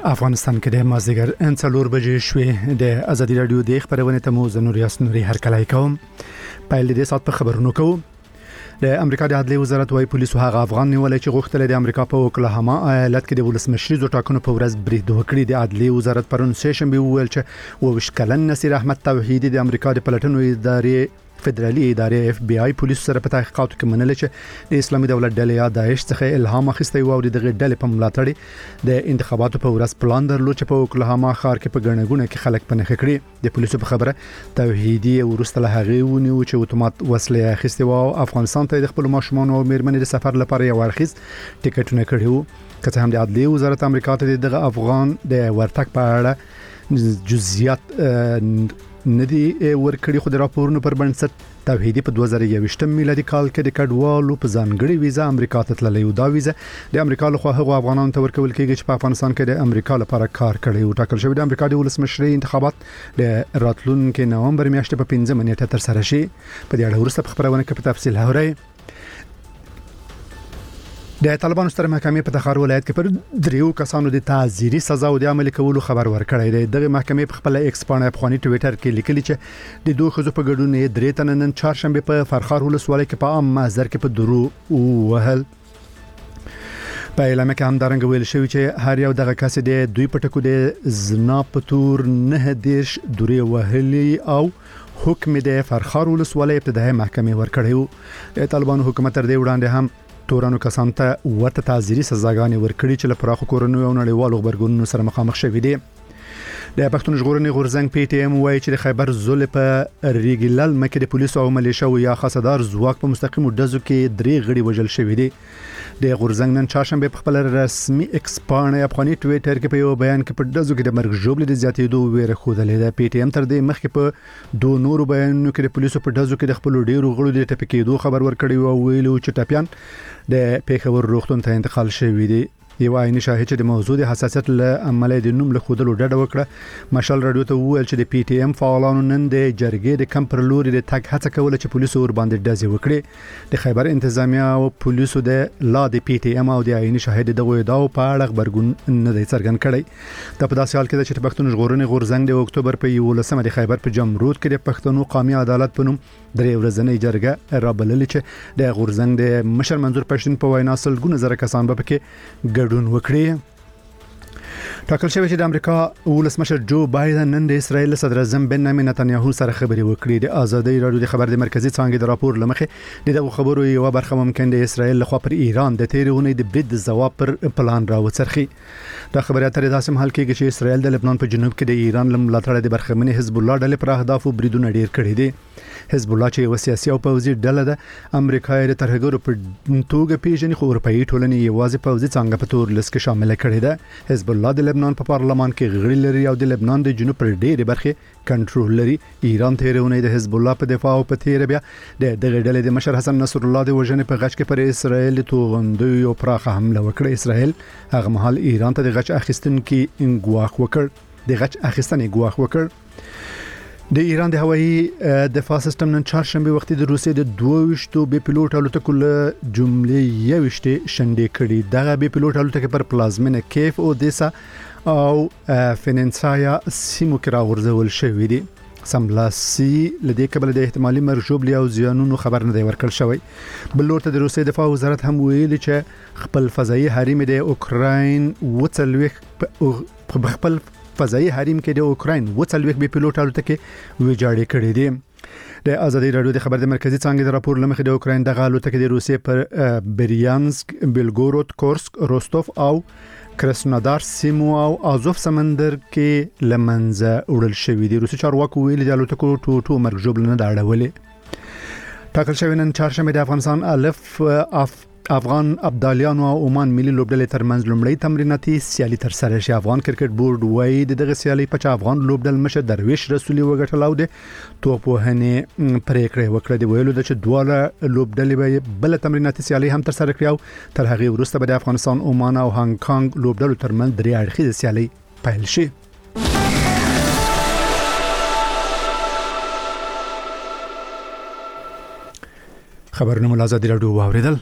افغانستان کې د مازدیګر 4 بجې شوې د ازادي رادیو د خبرونه ته مو زنور یاسنوري هر کله کوم پایل دې سات په خبرونو کوم د امریکا د عدلي وزارت وايي پولیسو هغه افغان نیولای چې غوښتل د امریکا په اوکلاهاما ایالت کې د ولسمشریزو ټاکنو په ورځ برید وکړي. د عدلي وزارت پرون سیشن به ویل چې وشکلن نصیر احمد توحیدی د امریکا د پلټنو ادارې فدرالي ادارې FBI پولیسو سره په تحقیقاتو کې منل چې د اسلامي دولت ډلې یا داعش څخه الهام اخیستی او د ډلې په ملاتړ د انتخاباتو په ورځ پلان درلود چې په اوکلاهاما ښار کې په ګڼګونه کې خلک پنهخ کړي. د پولیسو په خبره توحیدی ورسته له هغه ونیو چې اتومات وسلې اخیستی او افغانستان ته د خپل ماشومان او میرمنې د سفر لپاره یو ارخیز ټیکټونه کړیو. که څه هم د عدلي وزارت امریکا ته دغه افغان د ورتګ په اړه جزئیات ندی ورکړي خو د راپورونو پر بنسټ توحیدی په 2021 میلادي کال کې د کډوالو په ځانګړي ویزه امریکا ته تللی او دا ویزه د امریکا له خوا هغو افغانانو ته ورکول کېږي چې په افغانستان کې د امریکا لپاره کار کړي او ټاکل شوی د امریکا د ولسمشري انتخابات د راتلونکي نومبر میاشتې په 15 نیټه تر سره شي. په دې اړه وروسته په خبرونه کې په تفصیل هوري. د طالبانو ستر محکمې په تخار ولایت کې پر 3 کسانو د تعزیري سزا او د عملي کولو خبر ورکړی دی. دغه محکمې په خپل ایکس باندې افغاني ټوئیټر کې لیکلي چې د دوه خزو په ګډون 3 تن نن چهارشنبه په فرخار ولسوالۍ کې په عام محضر کې په درو او وهل. په اعلان کې هم دارنګ ویل شوی چې هر یو دغه کس د دوی پټکو د زنا په تور نه دیش دوری وهلي او حکم د فرخار ولسوالۍ ابتدایي محکمې ورکړیو. د طالبانو حکومت تر دې وړاندې هم تورانو کسان ته ورته تعزیري سزاګانې ورکړي چې لپاره خو کورونو او نړیوالو خبرګونونو سره مخامخ شوي دي. د پښتون ژغورنې غورزنګ پی ټی ایم وایي چې د خیبر زول په ریګلل مکه د پولیسو او ملیشو یا خاصدار زواک په مستقیم ډزو کې 3 غړي وژل شوي دي. د غورزنګ نن چهارشنبه په خپل رسمي ایکس باندې افغاني ټوئیټر کې په یو بیان کې په ډزو کې د مرګ ژوبل د زیاتېدو ویره خوده ده. پی ټی ایم تر دې مخکې په 2 نورو بیانونو کې د پولیسو په ډزو کې د خپل ډیرو غړو د ټپکېدو خبر ورکړی او ویلو چې ټاپیان د پیښور روغتون ته انتقال شوی دی. یو عیني شاهد چې د موضوع د حساسیت له عمله د نوم له خودلو ډډه وکړه. مشال رادیو ته ویل چې د پی ټی ایم فعالانو نن د جرګې د کم پر لوري د تګ هڅه کوله چې پولیسو ور باندې ډزې وکړي. د خیبر انتظامیه او پولیسو د لا د پی ټی ایم او د عیني شاهد دغه ادعاو په اړه خبرګون نه دی څرګند کړی. د په داسې حال کې چې پښتون ژغورنې غورزنګ د اکتوبر په 11 د خیبر په جمرود کې د پښتنو قومي عدالت په نوم 3 ورځنۍ جرګه رابللې چې د غورزنګ د مشر منظور پښتون په وینا سلګونه زره کسان به پکې ګډون وکړي. ټاکل شوی چې د امریکا ولسمشر جو بایدن نن د اسرایل صدر اعظم بنیامین نتنیاهو سره خبرې وکړي. د ازادي رادیو د خبر د مرکزی څانګې د راپور لمخې دغه خبرو یو برخه ممکن د اسرایل لخوا پر ایران د تیرونې د برید ځواب پر پلان راوڅرخي. دا خبره تر داسې حال کې چې اسرایل د لبنان په جنوب کې د ایران لملاتړ د برخمنې حزب الله ډلې پر اهداف بریدونه ډیر کړي دي. حزب الله چې یو سیاسي او پوځي ډله ده امریکا یې ترهګرو په توګه پیژني خو اروپאי ټولنې یوازې پوځي څنګه په تور لسک شامل کړي ده. حزب الله د لبنان په پارلمان کې غړي لري او د لبنان د جنوب پر ډېرې برخه کنټرول لري. ایران تیرونه د حزب الله په دفاع او په تیر بیا د دغه ډلې د مشر حسن نصر الله د وژنې په غچ کې پر اسرائیل توغندوی او پراخه حمله وکړه. اسرائیل هغه مهال ایران ته د غچ اخیستنې ګواښ وکړ د غچ اخیستنې ګواښ وکړ. د ایران د هوایي دفاع سیستم نن چهارشنبه وخت د روسیې د 22 بي پيلوټ الوتکو له جملې یوشته شنډې کړي. دغه بي پيلوټ الوتکې پر پلازمینه کیف او دیسا او فیننسایا سیمو کې راغورځول شوې دي. سملاسي لدې قبل د احتمالي مرګ ژوبل او زیانونو خبر نه دی ورکړل شوی. بل لورته د روسیې دفاع وزارت هم ویلي چې خپل فضایي حریم د اوکراین وڅلوي خپل فضائي حریم کې د اوکراین وڅلوي بي پيلوټ الوتکې ویجاړې کړې دي. د ازادي رادیو د خبر د مرکزی څانګې د راپور لمخې د اوکراین دغه الوتکې د روسیې پر بریانسک، بیلګورود، کورسک، روستوف او کرسنودار سیمو او آزوف سمندر کې لمنځه وړل شوې دي. روسي چارواکو ویلي د الوتکو ټوټو مرګ ژوبل نه داړولې. ټاکل شوی نن چهارشنبه د افغانستان الف افغان ابدالیانو او عمان ملي لوبډلې ترمنځ لومړی تمریناتي سیالي تر سره شي. افغان کرکټ بورډ وایي دغه سیالي په افغان لوبډل مشر درویش رسولي وګټل او د توپوهنې پریکړه وکړه. دی ویلو چې دواړه لوبډلې به بل تمریناتي سیالي هم تر سره کړي او تر هغه وروسته به د افغانستان، عمان او هانګ کانګ لوبډلو ترمنځ 3 اړخیزه سیالي پیل شي. خبرونه مل ازادي رادیو واوریدل.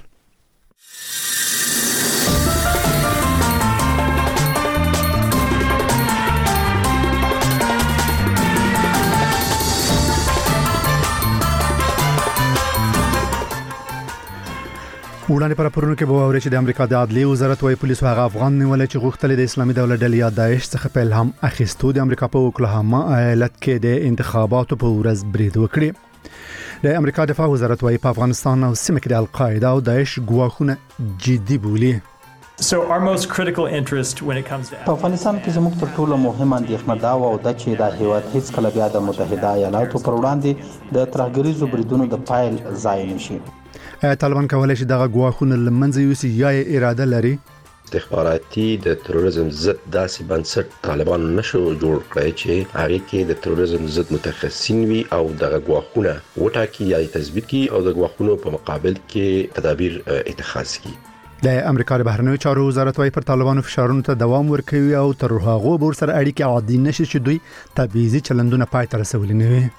وړاندې پر پرونو کې به اوري چې د امریکا د عدلي وزارت وايي پولیسو هغه افغان نیولې چې غوښتل د اسلامي دولت ډلې یا داعش څخه په الهام اخیستو د امریکا په اوکلاهاما ایالت کې د انتخاباتو په ورځ برید وکړي. د امریکا دفاع وزارت وايي په افغانستان او سیمه کې د القاعده او داعش ګواښونه جدي بولي. So our most critical interest when it comes to په افغانستان کې زموږ تر ټولو مهمه اندېښنه دا و د چې د هیواد هیڅ کله بیا د متحده ایالاتو پر وړاندې د ترهګریزو بریدونو د پایل ځای نشي. طالبان کولای شي دغه ګواښونه لمنځه یوسي یا اراده لري. استخباراتي د تروریزم ضد داسې بنسټ طالبان نشو جوړ کړی چې هغه کې د تروریزم ضد متخصصین وي او دغه ګواښونه وټاکي یا تثبیت کړي او د ګواښونو په مقابل کې تدابیر اتخاذ کړي. د امریکا د بهرنیو چارو وزارت وايي پر طالبانو فشارونو ته دوام ورکوي او تر هغه به سره اړیکې عادي نشي چې دوی تبعیضي چلندونه پای ته رسولي نه وي.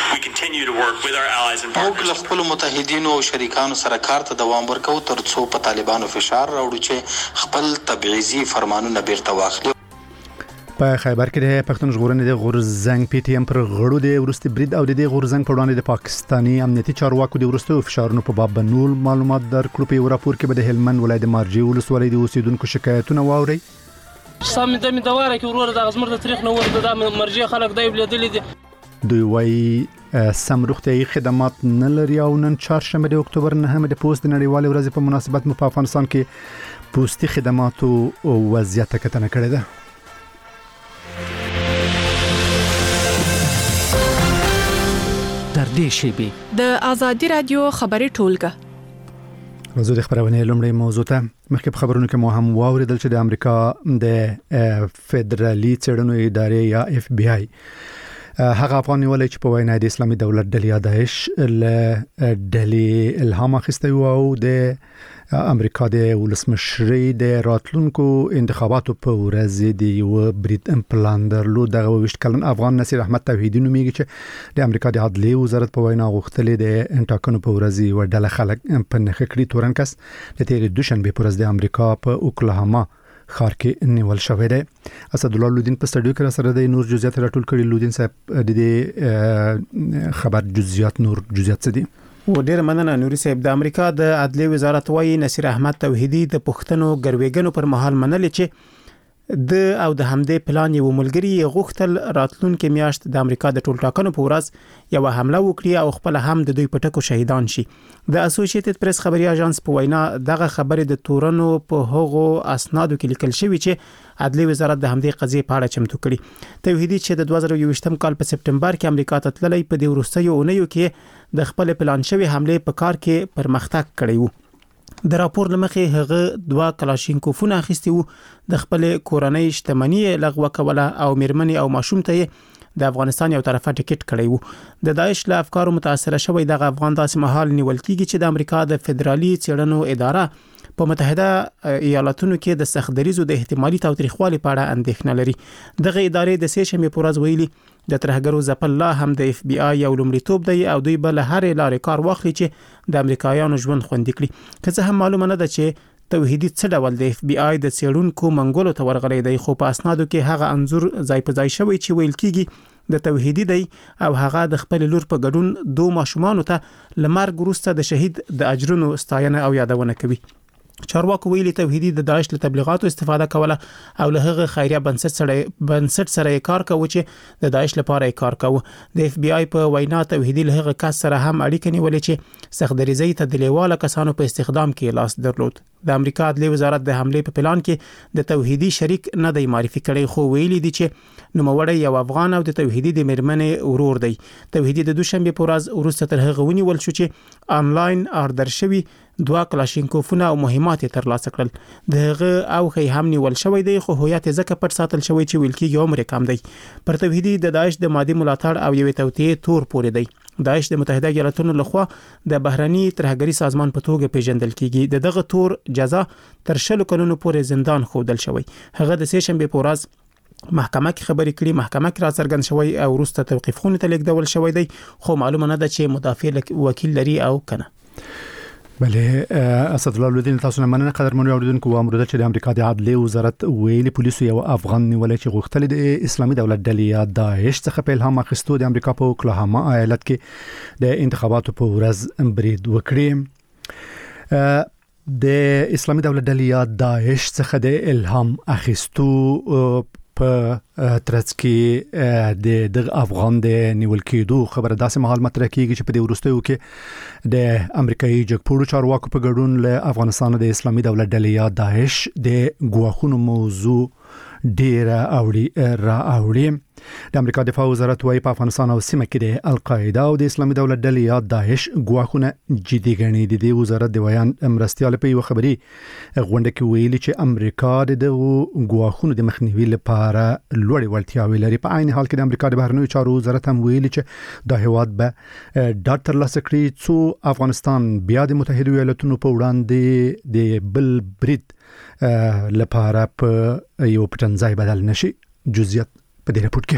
موږ له خپل متحدینو او شریکانو سره کار ته دوام ورکوو تر څو په طالبانو فشار راوړو چې خپل تبعیضي فرمانونه بیرته واخلي. په خیبر کې د پښتون ژغورنې د غورزنګ پی ټی ایم پر غړو د ورستي برید او د غورزنګ په وړاندې د پاکستاني امنیتي چارواکو د ورستو فشارونو په باب بنول معلومات درکړو. په راپور کې به د هلمند ولایت د مارجې ولسوالۍ د اوسیدونکو شکایتونه واوري. سم د دواره کې ورور د غزمر د تاریخ نو ورته د مرجې خلک دای بلیدلې دي. دوی وايي سم روغتيایي خدمات نه لري او نن چهارشنبه د اکتوبر 9 د پوسټ د نړیوال ورځې په مناسبت په افغانستان کې پوستي خدماتو وضعیت کتنه کړې ده. در دې شیبې د ازادي رادیو خبري ټولګه وزو د خبرونه لومړی موضوع ته مخکې په خبرونو کې مو هم واوریدل چې د امریکا د فدرالي څېړنو ادارې یا اف بی آی هغه افغان نیولې چې په وینا د اسلامي دولت ډلې یا داعش له ډلې الهام اخیسته او د امریکا د ولسمشرۍ د راتلونکو انتخاباتو په ورځ د یو برید پلان درلود. دغه 20 کلن افغان نصیر احمد توحیدی نومیږي چې د امریکا د عدلي وزارت په وینا غوښتلې د انټاکنو په ورځ و ډله خلک په نخښه کړی تورنکس د تیر دوشنبه پر ورځ د امریکا په اوکلاهاما خار کې نیول شوې ده. اسد الله لودین په سټډیو کې سره د نور جزئیات راټول کړي. لودین صاحب د دې خبر جزئیات نور جزئیات څه دي؟ و ډیر مننه نوري صاحب. د امریکا د عدلي وزارت وايي نصیر احمد توحیدی د پښتنو ګرویګنو پر مهال منل چې د او د همدې پلان یو ملګری غوښتل راتلونکو میاشت د امریکا د ټول ټاکنو په ورځ یو حمله وکړي او خپل هم د دوی پټکو شهیدان شي. د اسوسییټډ پریس خبري اژانس په وینا دغه خبره د تورنو په هغو اسنادو کې لیکل شوی چې عدلي وزارت د همدې قضیې په اړه چمتو کړي. توحیدی چې د 2021 کال په سپټمبر کې امریکا ته تللی په دې وروستیو اونیو کې د خپل پلان شوی حمله په کار کې پرمختګ کړی وو. د راپور لمخې هغه 2 کلاشینکوفونه اخیستي وو. د خپل کورنۍ شتمنۍ لغوه کوله او میرمنې او ماشوم ته د افغانستان یو طرفه ټیکټ کړی وو. د داعش له افکارو متاثر شوی د افغان داسې مهال نیول کیږي چې د امریکا د فدرالي څېړنو اداره په متحده ایالاتونو کې د سختدریزو د احتمالي تاوتریخوالي په اړه اندېښنه لري. دغه ادارې د سېشمې پورز ویلي د ترهګرو ځپل لا هم د اف بی آی یو لومړیتوب دی او دوی بل هر لارې کار واخلي چې د امریکایانو ژوند خوندي کړي. که څه هم معلومه نه ده چې توحیدی څه ډول د اف بی آی د څېړونکو منګولو ته ورغلی دی، خو په اسنادو کې هغه انزور ځای په ځای شوی چې ویل کیږي د توحیدی دی او هغه د خپل لور په ګډون 2 ماشومان ته لمرګ وروسته د شهید د اجرونو ستاینه او یادونه کوي. چارواکو ویلي توحیدی د داعش له تبلیغاتو استفاده کوله او له هغه خیریه بنسټ سره کار کوي چې د داعش لپاره کار کوي. د اف بی آی په وینا توحیدی له هغه کس سره هم اړیکه نیولې چې سختدریزي ته د لیواله کسانو په استخدام کې لاس درلود. د امریکا عدلي وزارت د حمله په پلان کې د توحیدی شریک نه دی معرفي کړی، خو ویلي دي چې نوموړی یو افغان او د توحیدی د میرمنې ورور دی. توحیدی د دوشنبه په ورځ وروسته تر هغه ونیول شو چې آنلاین آردر شوی 2 کلاشینکوفونه او مهمات ترلاسه کړل. دغه او خې هم نیول شوی دی، خو هویت ځکه پټ ساتل شوی چې ویل کېږي عمر کم دی. پر توحیدی د داعش د مادي ملاتړ او یوې توطئې تور پورې دی. داعش د متحده ایالاتونو لخوا د بهرني ترهګری سازمان په توګه پیژندل کیږي. دغه تور جزا تر 20 کلونو پورې زندان خودل شوی. هغه د سېشنبه په ورځ محکمه کې خبرې کړي، محکمه کې راڅرګند شوی او وروسته توقيف خونه ته لیکدول شوی دی، خو معلومه نه ده چې مدافع وکیل لري او کنه. بله اسد الله لودین تاسو نه مننه قدرمنو اوریدونکو. امروز چې د امریکا د عدلي وزارت ویلي پولیسو یو افغان نیولې چې غوښتل د اسلامي دولت ډلې یا داعش څخه په الهام اخیستو د امریکا په اوکلاهاما ایالت کې د انتخاباتو په ورځ برید وکړي. د اسلامي دولت ډلې یا داعش څخه د الهام اخیستو په ترڅ کې د افغان د نیول کېدو خبره داسې مهال مطرح کیږي چې په دې وروستیو کې د امریکایي جګپوړو چارواکو په ګډون له افغانستان د اسلامي دولت ډلې یا داعش د ګواښونو موضوع ډیره اوړي د امریکا دفاع وزارت وايي په افغانستان او سیمه کې د القاعده او د اسلامي دولت ډلې یا داعش ګواښونه جدي ګڼي. د وزارت د بیان مرستيال په یو خبري غونډه کې ویلي چې امریکا د ګواښونو د مخنیوي لپاره لوړې وړتیاوې لري. په عین حال کې د امریکا د بهرنیو چارو وزارت هم ویلي چې د هیواد به ډاټ ترلاسه کړي څو افغانستان بیا د متحده ایالاتونو په وړاندې د بل برید لپاره په یو پټنځای بدل نشي. جزئیات په دې رپورت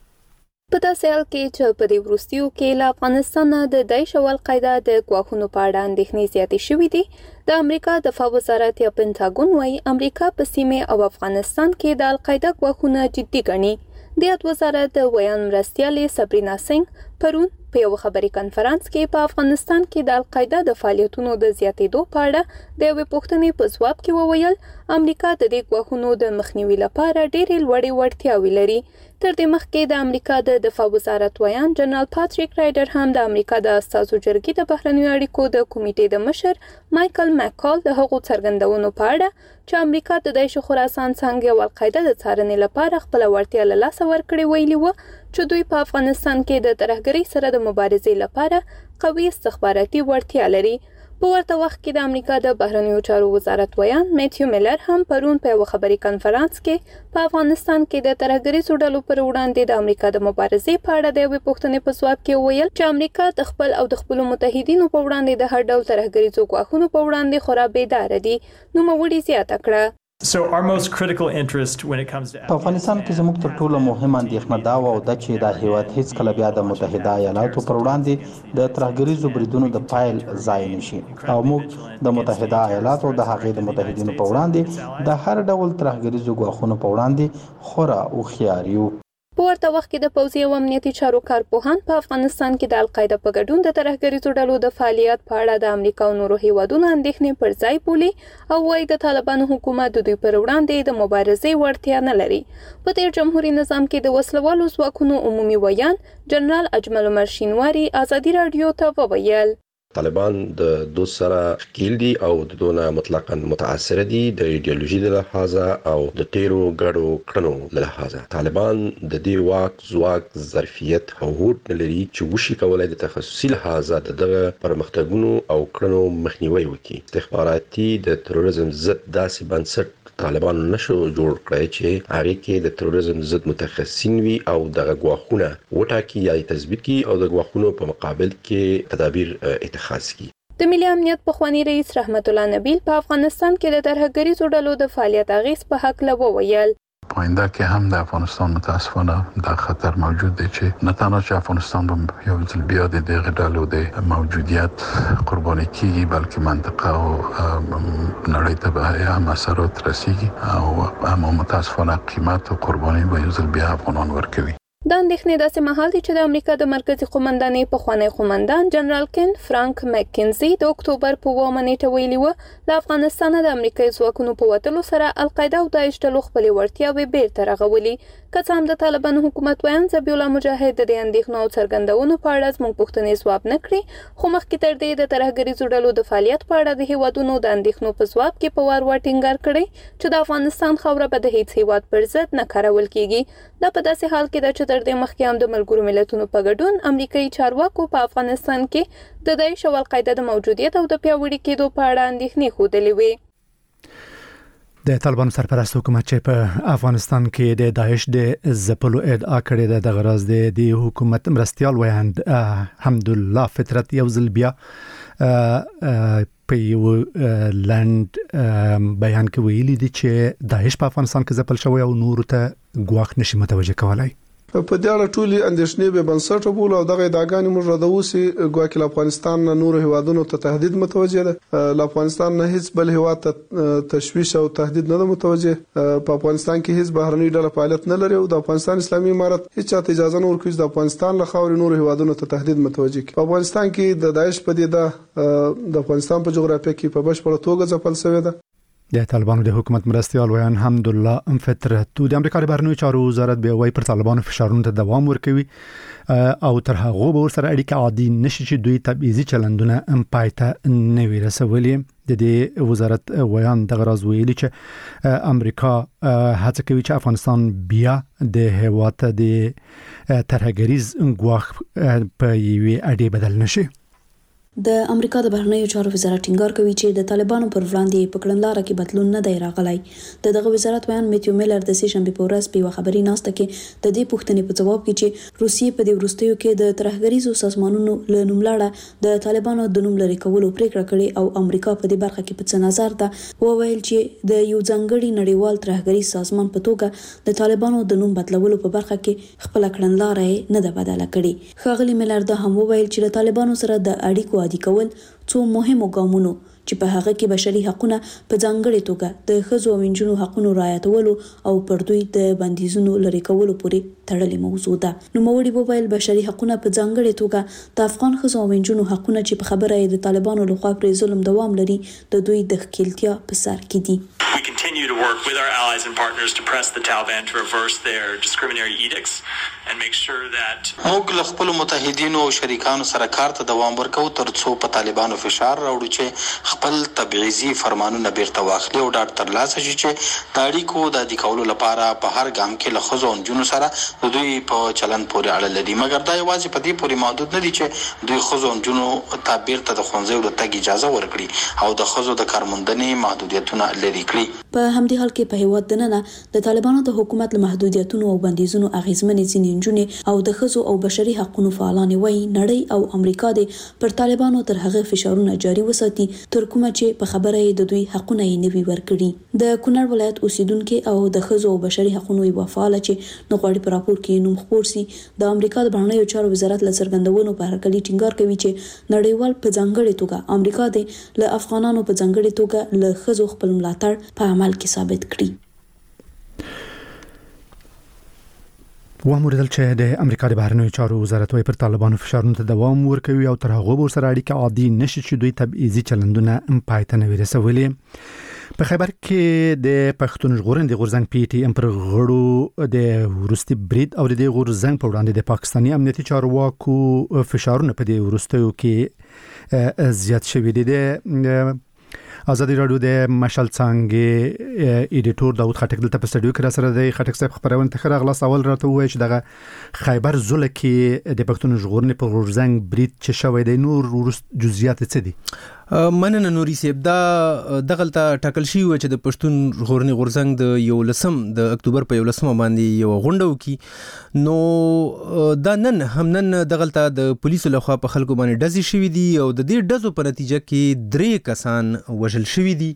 کې په داسې حال کې چې په دې وروستیو کې له افغانستان د داعش او القاعده د ګواښونو په اړه اندېښنې زیاتې شوې دي. د امریکا دفاع وزارت یا پینټاګون وايي امریکا په سیمه او افغانستان کې د القاعده ګواښونه جدي ګڼي. د وزارت بیان مرستيال سبرینا سنگ پرون په یو خبري کانفرنس کې په افغانستان کې د القاعده د فعالیتونو د زیاتېدو په اړه د یوې پوښتنې په ځواب کې وویل امریکا د دې ګواښونو د مخنیوي لپاره ډېرې لوړې وړتیاوې لري. تر دې مخکې د امریکا د دفاع وزارت ویان جنرال پاتریک رایډر هم د امریکا د استازو جرګې د بهرنیو اړیکو د کمیټې د مشر مایکل مکال د هغو څرګندونو په اړه چې امریکا د داعش خراسان څنګه او القاعده د څارنې لپاره خپل وړتیا له لاسه ورکړې ویلي و چې دوی په افغانستان کې د ترهګرۍ سره د مبارزې لپاره قوي استخباراتي وړتیا لري. په ورته وخت کې د امریکا د بهرنیو چارو وزارت ویان میتیو میلر هم پرون په یو خبري کانفرنس کې په افغانستان کې د ترهګریزو ډلو پر وړاندې د امریکا د مبارزې په اړه د یوې پوښتنې په ځواب کې ویل چې امریکا د خپل او د خپل متحدینو په وړاندې د هر ډول ترهګریزو ګواښونو په وړاندې خورا بیدار دي. نو موړي زیاته کړه So our most critical interest when it comes to په افغانستان کې زموږ تر ټولو مهمه اندېښنه دا و د چې د هیواد هیڅ کله بیا د متحده ایالاتو پر وړاندې د ترهګریزو بریدونو د پایل ځای نشي او موږ د متحده ایالاتو د هغې د متحدینو په وړاندې د هر ډول ترهګریزو ګواښونو په وړاندې خورا هوښیار یو. په ورته وخت کې د پوځي او امنیتي چارو کارپوهان په افغانستان کې د القاعده په ګډون د ترهګریزو ډلو د فعالیت په اړه د امریکا او نورو هیوادونو اندېښنې پر ځای بولي او وايي د طالبانو حکومت د دوی پر وړاندې د مبارزې وړتیا نه لري. په تیر جمهوریت نظام کې د وسلوالو ځواکونو عمومي ویان جنرال اجمل عمر شینواری ازادي رادیو ته وویل طالبان د دوست سره ښکیل دي او د دونه مطلقاً متاثر دي د ایدئولوژي د لحاظه او د تیرو ګډو کړنو له لحاظه. طالبان د دې واک ځواک ظرفیت او هوډ لري چې وشي کولای د تخصصي لحاظه دغه پرمختګونو او کړنو مخنیوي وکړي. استخباراتي د تروریزم ضد داسې بنسټ طالبان نشو جوړ کړی چې هغه کې د تروریزم ضد متخصصین وي او د غواخونه وټاکي یا تثبیت کی او د غواخونو په مقابل کې تدابیر اتخاذ کی. د ملي امنیت پخوانی رئیس رحمت الله نبیل په افغانستان کې د ترهګریزو ډلو د فعالیت اغیز په حق له وویل پاینده کې هم د افغانستان متاسفانه د خطر موجود دی چې نه تنها چې افغانستان به یو ځل بیا د دغه ډلو د موجودیت قرباني کیږي بلکې منطقه او نړۍ ته به هم اثرات رسیږي او هم متاسفانه قیمت او قرباني به یو ځل بیا افغانان ورکوي. د اندېښنې داسې مهال دی چې د امریکا د مرکزی قومندانۍ پخوانی قومندان جنرال کین فرانک مکینزي د اکتوبر په 2 نیټه ویلي و له افغانستان د امریکایي ځواکونو په وتلو سره القاعده او داعش ډلو خپلې وړتیاوې بیرته رغولي. که څه هم د طالبانو حکومت ویان ذبیح الله مجاهد د اندېښنو او څرګندونو په اړه زموږ پوښتنې ځواب نه کړي خو مخکې تر دې د ترهګریزو ډلو د فعالیت په اړه د هیوادونو د اندېښنو په ځواب کې په وار ټینګار کړی چې د افغانستان خاوره به د هیڅ هیواد پر ضد نه کارول کیږي. دا په داسې حال کې ده چې تر دې مخکې هم د ملګرو ملتونو په ګډون امریکایي چارواکو په افغانستان کې د داعش او القاعده د موجودیت او د پیاوړي کېدو په اړه اندېښنې ښودلې وې. د طالبانو سرپرست حکومت چې په افغانستان کې د داعش د ځپلو ادعا کړې ده د غرض د حکومت مرستيال ویاند حمدالله فطرت یو ځل بیا په یو لاند بیان کې ویلي دي چې داعش په افغانستان کې ځپل شوی او نور ته ګواښ نشي متوجه کولای. په دې اړه ټولي اندېښنې به بنسټ بول او دغه ادعاګانې موږ ردوسي ګواکې افغانستان نور هیوادونو ته تهدید متوجه ده. افغانستان نه هیڅ بل هیواد ته تشویش او تهدید نه متوجه. په افغانستان کې هیڅ بهرنۍ ډله فعالیت نه لري او د افغانستان اسلامي امارت هیڅ چاته اجازه نه ورکوي د افغانستان له خاورې نور هیوادونو ته تهدید متوجه کړي. په افغانستان کې د داعش پدیده د افغانستان په جغرافیه کې په بشپړه توګه ځپل شوې ده. د طالبانو د حکومت مرستيال ویان حمدالله امفترتو د امریکا د بهرنیو چارو وزارت به وای پر طالبانو فشارونو ته دوام ورکوي او تر هغه به ورسره اړیکه عادي نشي چې دوی تبعیضي چلندونه پایته نه ویرسولي. د دې وزارت ویان د غراز ویلي چې امریکا هڅه کوي چې افغانستان بیا د هیواد د ترهګریز ګواښ په یوې اړې بدل نشي. د امریکا د بهرنیو چارو وزارت ټینګار کوي چې د طالبانو پر وړاندې په کړنلاره کې بدلون نه دی راغلی. دغه وزارت بیان میتیو میلر د سې شنبه په ورځ په خبري ناسته کې د دې پوښتنې په جواب کې چې روسیې په دې وروستیو کې د ترهګریزو سازمانونو له نوملړه د طالبانو د نوم لري کولو پریکړه کړې او امریکا په دې برخه کې په څه نظر ده وویل چې د یو ځانګړي نړیوال ترهګریز سازمان په توګه د طالبانو د نوم بدلولو په برخه کې خپل کړنلاره نه ده بدله کړې. ښاغلي میلر دا هم وویل چې د طالبانو سره د اړیکو عادي کول څو مهمو ګامونو چې په هغه کې بشري حقوقونه په ځانګړي توګه د ښځو او نجونو حقوقو رعایتولو او پر دوی د بندیزونو لرې کولو پورې تړلې موضوع ده. نوموړي وویل بشري حقوقونه په ځانګړي توګه د افغان ښځو او نجونو حقوقونه چې په خبره یې د طالبانو لخوا پر ظلم دوام لري د دوی د ښکیلتیا په سر کې دي. We continue to work with our allies and partners to press the Taliban to reverse their discriminatory edicts and make sure that موږ له خپل متحدینو او شریکانو سره کار ته دوام ورکوو ترڅو په طالبانو فشار راوړو چې خپل تبعیضي فرمانونه بیرته واخلي او ډاډ ترلاسه شي چې د اړیکو د عادي کولو لپاره په هر ګام کې له ښځو او نجونو سره د دوی په چلند پورې اړه لري. مګر دا یوازې په دې پورې محدود نه دي چې دوی ښځو او نجونو ته بیرته د ښوونځیو د تګ اجازه ورکړي او د ښځو د کارموندنې محدودیتونه لرې کړي. په همدې حال کې په هیواد دننه د طالبانو د حکومت له محدودیتونو او بندیزونو اغیزمنې ځینې نجونې او د ښځو او بشري حقوقو فعالان وایي نړۍ او امریکا د پر طالبانو تر هغه فشارونه جاري وساتي تر کومه چې په خبره یې د دوی حقونه یې نوي ورکړي. د کونړ ولایت اوسیدونکو او د ښځو او بشري حقوقو یو فعال چې نغواړي په راپور کې نوم خپور سي د امریکا د بهرنیو چارو وزارت له څرګندونو په هرکلي ټینګار کوي چې نړیوال په ځانګړي توګه امریکا د له افغانانو په ځانګړي توګه له ښځو خپل ملاتړ په عمل کې ثابت کړي. واموردل چې د امریکا د بهرنیو چارو وزارت وايي پر طالبانو فشارونو ته دوام ورکوي او تر هغه ورسره اړیکه عادي نشي چې دوی تبعیضي چلندونه پایته نه ورسولي. په خیبر کې د پښتون ژغورنې د غورزنګ پی ټی ام پر غړو د ورستي برید او د غورزنګ په وړاندې د پاکستاني امنیتي چارواکو فشارونه په دې ورستیو کې زیات شوي دي. د ازادي رادیو د مشال څنګه ایډیټور داوود خټک دلته په سټډیو کې را سره د خټک صاحب خبرونه ته خره غلاس اول راته وایي چې دغه خیبر زله کې د پښتون ژغورنې پر غورزنګ برید چې شوی دی نور جزئیات څه دي؟ مننه نوري صاحب دا دغلطه ټاکل شي و چې د پښتون ژغورنې غورزنګ د 11 د اکتوبر په 11 باندې یو غونډه وکي نو دا نن دغلطه د پولیسو لخوا په خلکو باندې ډزې شوې دي او د دې ډزو په نتیجه کې 3 کسان وژل شوي دي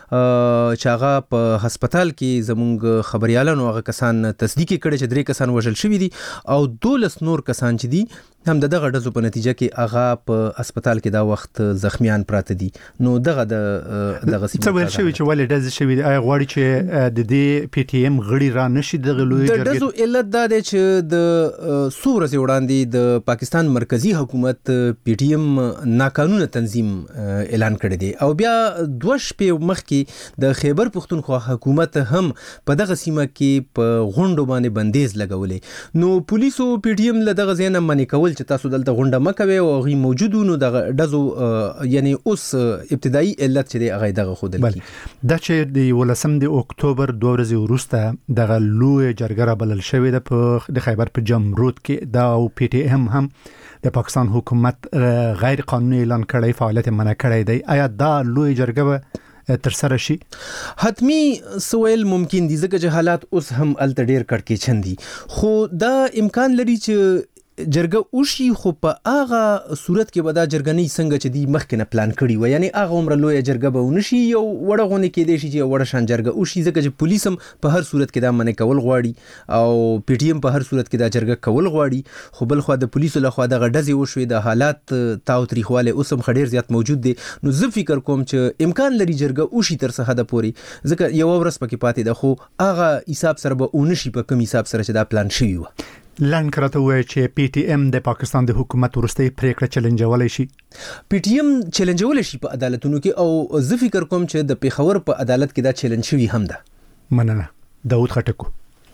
چې هغه په هسپتال کې زموږ خبريالانو هغه کسان تصدیق کړي چې 3 کسان وژل شوي دي او 12 نور کسان چې دي هم دغه ډزو په نتیجه کې هغه په هسپتال کې دا وخت زخمیان پراته دي. نو دغه دغه څه ویل شوی چې ولې ډز شوی دی غواړي چې د دې پی ټی ام غړي را نشي دغه لوی جرګې د ډزو علت دا دی چې د سورز وړاندې د پاکستان مرکزی حکومت پی ټی ام ناقانونه تنظیم اعلان کړی دی او بیا 2 شپې مخکې د خیبر پختونخوا حکومت هم په دغه سیمه کې په غونډو باندې بندیز لګولې. نو پولیسو پی ټی ام له دغه ځای نه منې کول چې تاسو دلته غونډه مکوي او غي موجودو نو دغه ډزو یعنی اوس ابتدایي علت چې دغه دغه خودل کی دا چې د 18 د اکتوبر 2 ورځې وروسته دغه لوی جرګه را بلل شوې ده په د خیبر په جمرود کې دا او پی ټی ام هم د پاکستان حکومت غیر قانوني اعلان کړی فعالیت منع کړی دی. آیا دا لوی جرګه تر سره شي؟ حتمی سوال ممکن دي ځکه چې حالات اوس هم الته ډیر کړکېچن دي خو دا امکان لري چې جرګه وشي خو په هغه صورت کې به دا جرګه نه څنګه چې دی مخکې نه پلان کړي و، یعنی هغه عمره لوی جرګه به ونشي یو وړه غونې کېدای شي چې وړه شان جرګه وشي، ځکه چې پولیس هم په هر صورت کې دا منې کول غواړي او پی ټی ایم په هر صورت کې دا جرګه کول غواړي. خو بل خو د پولیسو لخوا دغه ډزې وشوې، د حالات تاو تریخواله اوس هم ډېر زیات موجود دی. نو زه فکر کوم چې امکان لري جرګه وشي تر څه حده پورې، ځکه یو ورځ پکې پاتې ده، خو هغه حساب سره به ونشي په کوم حساب سره چې دا پلان شوی و. لن کرته وای چې پی ټی ایم د پاکستان د حکومت ورستۍ پریکړه چیلنجولای شي. پی ټی ایم چیلنجولای شي په عدالتونو کې، او زه فکر کوم چې د پیښور په عدالت کې دا چیلنج شوی هم ده. مننه. داود خټکو.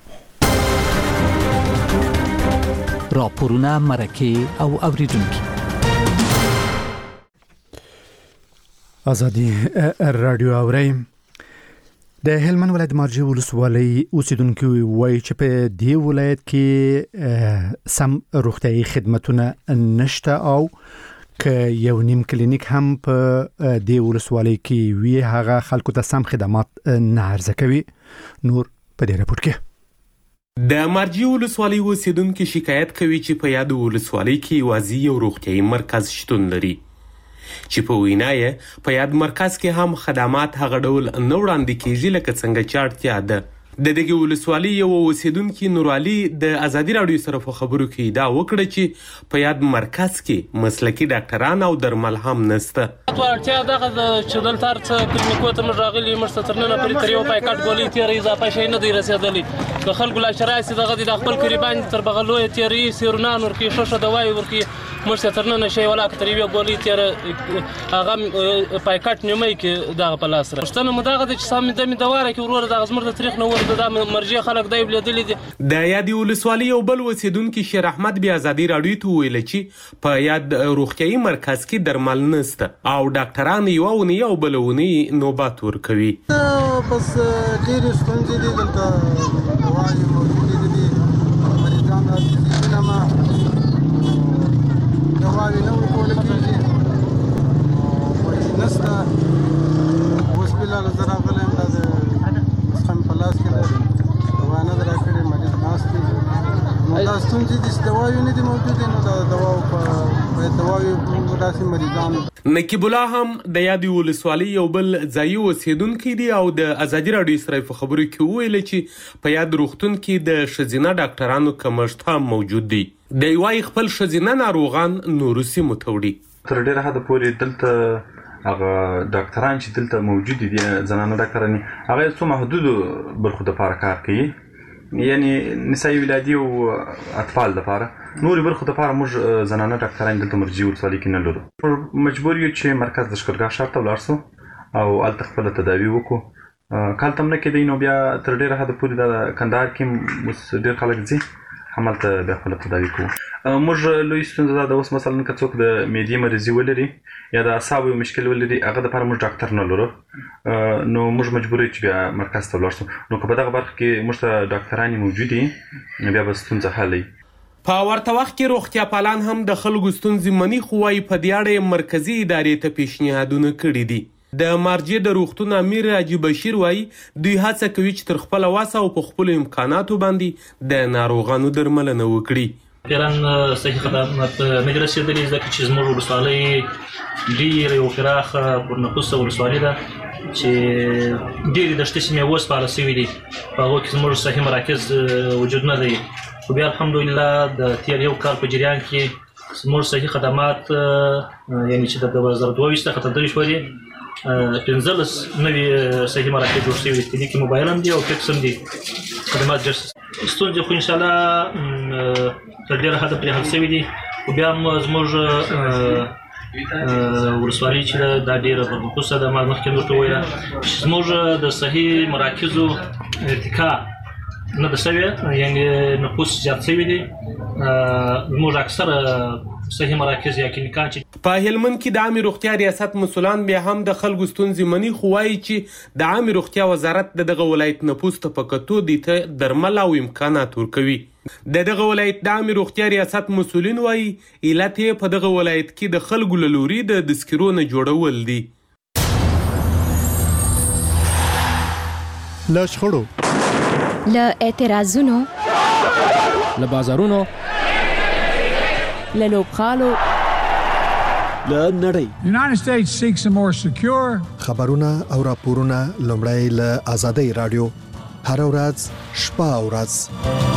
راپورونه مرکه او اوریدونکو. ازادي رادیو اوري. د هلمند ولایت مارجې ولسوالۍ اوسیدونکو وایي چې په دې ولایت کې سم روغتیايي خدماتونه نشته او که یو نیم کلینیک هم په دې ولسوالۍ کې وی هغه خلکو ته سم خدمات نه عرضه کوي. نور په دې راپور کې د مارجې ولسوالۍ اوسیدونکو شکایت کوي چې په یاد ولسوالۍ کې یوازې یو روغتیايي مرکز شتون لري، چې په وینا یې په یاد مرکز کې هم خدمات هغه ډول نه وړاندې کیږي لکه څنګه چې اړتیا ده. د دغه ولسوالۍ یو اوسیدونکي نور علي د ازادي رادیو سره په خبرو کې دا وکړه چې په یاد مرکز کې مسلکي ډاکټران او درمل هم نشته. اړتیا دغه چې دلته څه کلینیکو ته موږ راغلي مرسته ترننه پرې تر یو پایکاټ ګولۍ تیرې اضافه شي نه دی رسېدلی. که خلکو لا شرایط دغه د خپل قریبان تر بغلوی تیرې سیرونان ورکی شوشه دوايي ورکی مرسته ترننه شي ولا تر یو ګولۍ تیرې هغه پایکاټ نیمه کې دغه په لاس راځنه مداغه د چې سم د دواره کې ورور د غزمر د تاریخ نو ورته د مرجې خلک دی بلیدل دي. د یاد ولسوالۍ یو بل اوسیدونکو شیر احمد بیا ازادي رادیو ته ویل چې په یاد روغتیايي مرکز کې درمل نشته او ډاکټران یو ونی او بلونی نوبات ورکوي. بس ډیر ستونزې دي دلته دوايي موجودې دي، مریضان راځي ما دوايي نه ورکول کېږي او نشته. اوس بلال زرا غلم د خم پلاس کې دوا نه درکړي مریض ناشتي نو دا ستونزې دي، دوايي نه دي موجودې، نو دا دواو په دوايي داسې مریضان. نقیب الله هم د یاد ولسوالۍ یو بل ځایي اوسیدونکی دی او د ازادي رادیو سره په خبرو کې ویل چې په یاد روغتون کې د ښځینه ډاکټرانو کمښت هم موجود دی. د یوای خپل ښځینه ناروغان نورو سیمو ته وړي. تر ډیره حده پورې دلته هغه ډاکټران چې دلته موجود دي زنانه ډاکټران هغه څو محدود برخو د لپاره کار کوي، یعنی نسایي ولادي او اطفال لپاره. نور برخو ته لپاره موږ زنانه ډاکټران دلته مرجې ولسوالۍ کې نه لرو. مجبور یو چې مرکز لشکرګاه ښار ته ولاړ سو او هلته خپله تداوي وکړو. کال ته هم نه کېدی، نو بیا تر ډیره حده پورې د کندهار کې اوس ډېر خلک ځي همالته بیا خپله تداوي کوو. موږ لوی ستونزه دا ده اوس مثلا که څوک د معدې مریضي ولري یا د اعصابو مشکل ولري هغه دپاره موږ ډاکټر نه لرو، نو موږ مجبور یو چې بیا مرکز ته ولاړ شو. نو که په دغه برخه کې موږ ته ډاکټرانې موجودې بیا به ستونزه حلوي. په ورته وخت کې روغتیا پالان هم د خلکو ستونزې مني، خو وايي په دې اړه مرکزي ادارې ته پیشنهادونه کړي دي. د مارجې د روغتون امیر حاجي بشیر وايي دوی هڅه کوي چې تر خپله وسه او په خپلو امکاناتو باندې د ناروغانو درملنه وکړي. پیران صحیح خدمات نه دي رسېدلي ځکه چې زموږ ولسوالۍ ډېره یو پراخه پرنفوسه ولسوالۍ ده چې ډېرې دښتې سیمې وسپارل شوي دي، په هغو کې زموږ صحي مراکز وجود نه دی. خو بیا الحمدلله د تېر یو کال په جریان کې زموږ صحي خدمات یعنې چې د 2022 څخه تر 23 پورې 15 نوي صحي مراکز جوړ شوي دي، کې موبایل هم دي او فکس هم دي، خدمات ډېر ستونزې خو انشاءالله تر ډېره حده پرې حل شوي دي. خو بیا هم زموږ ولسوالۍ چې دا ډېره پرمخوسه ده، ما مخکې ورته وویله چې زموږ د صحي مراکزو ارتقا نه ده شوې، یعنې نفوس زیات شوي دي. زموږ اکثره صحي مراکز یا کلینیکان چې په هلمند کې د عامې روغتیا ریاست مسؤلان بیا هم د خلکو ستونزې مني، خو وایي چې د عامې روغتیا وزارت د دغه ولایت نفوس ته په کتو دې ته درمل او امکانات ورکوي. د دغه ولایت د عامې روغتیا ریاست مسؤلین وایي علت یې په دغه ولایت کې د خلکو له لوري د دسکرو نه جوړول دي. له شخړو، له اعتراضونو، له بازارونو له لوبغالو له نړۍ. United States seeks a more secure خبرونه او راپورونه لومړی له آزادۍ رادیو هر ورځ شپه او ورځ.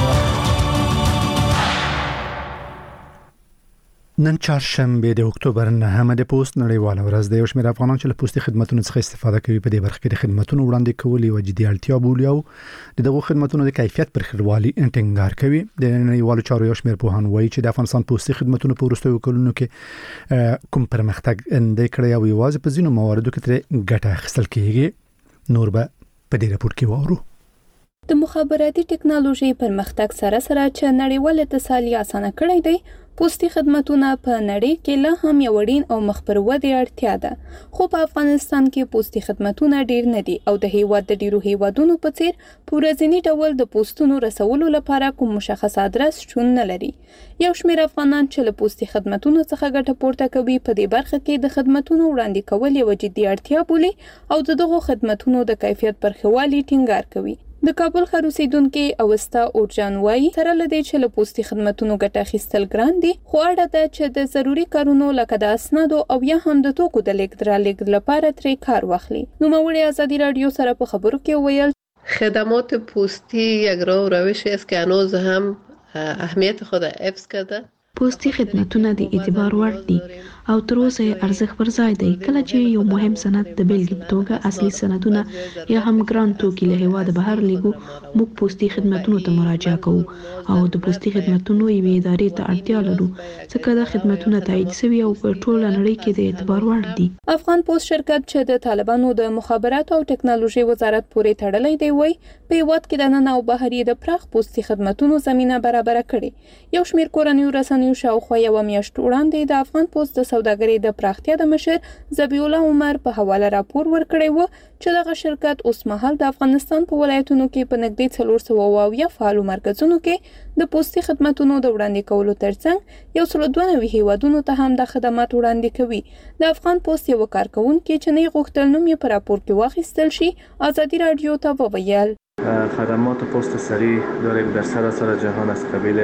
نن چهارشنبه د اکتوبر 9 د پوسټ نړیواله ورځ د یو شمېر افغانان چې له پوسټي خدماتو څخه استفاده کوي په دې برخه کې د خدماتو وړاندې کول یو جدي اړتیا بولي او دغه خدماتو د کیفیت پر خړوالي ټینګار کوي. د نړیوالو چارو یو شمېر پوهان وایي چې د افغانستان پوسټي خدماتو په وروستیو کلونو کې کوم پرمختګ اندې کړی او یوازې په ځینو مواردو کې تر ګټه اخیستل کېږي. نور به په دې راپور کې وورو. د مخابراتي ټکنالوژي پرمختګ سره سره چې نړیوال اتصال آسانه کړی دی، پوسټي خدماتونه په نړۍ کې لا هم یو وړین او مخ پر ودې اړتیا ده. خو په افغانستان کې پوسټي خدماتونه ډیر نه دي او د هیواد د ډیرو هیوادونو په څیر په ورځني ډول د پوسټونو رسولو لپاره کوم مشخص ادرس شتون نه لري. یو شمېر افغانان چې له پوسټي خدماتونو څخه ګټه پورته کوي په دې برخه کې د خدماتونو وړاندې کول یو جدي اړتیا بولي او دغه خدماتونو د کیفیت پر خړوالي ټینګار کوي. د کابل ښار اوسیدونکو اوستا اورجان وایي سره لدی چې له پوسټي خدماتونو ګټه اخیستل ګران دي، خو اړه ده چې د ضروري کارونو لکه د اسنادو او یا هم د توکو د لیږد لپاره ترې کار واخلي. نوموړي آزادی رادیو سره په خبرو کې ویل خدمات پستی یک راه و روشی است که هنوز هم اهمیت خود حفظ کرده. پوسټي خدماتونه د اعتبار وړ دي او تر اوسه ارزښت پر ځای دی. کله چې یو مهم سند د بیلګې په توګه اصلي سندونه یا هم ګران توکي له هیواد بهر لیږو، موږ پوسټي خدماتونو ته مراجعه کوو او د پوسټي خدماتونو یوې ادارې ته اړتیا لرو ځکه دا خدماتونه تایید شوي او په ټوله نړۍ کې د اعتبار وړ دي. افغان پوسټ شرکت چې د طالبانو د مخابراتو او ټکنالوژي وزارت پورې تړلی دی، وایي په هیواد کې د نن او بهري د پراخ پوسټي خدماتونو زمينه برابر کړي. یو شمېر کورنیو رسنیو شاوخوا یو میاشت وړاندې د افغان پوسټ د سوداګرۍ د پراختیا د مشر ذبیح الله عمر په حواله راپور ورکړی و چې دغه شرکت اوس مهال د افغانستان په ولایتونو کې په نږدې 400 فعالو مرکزونو کې د پوسټي خدماتونو د وړاندې کولو ترڅنګ 192 هیوادونو ته هم د خدمات وړاندې کوي. د افغان پوسټ یو کارکونکي چې نه غوښتل نوم یې په راپور کې واخیستل شي، آزادی رادیو ته وویل خدمات پست سریع داریم در سراسر جهان از قبیل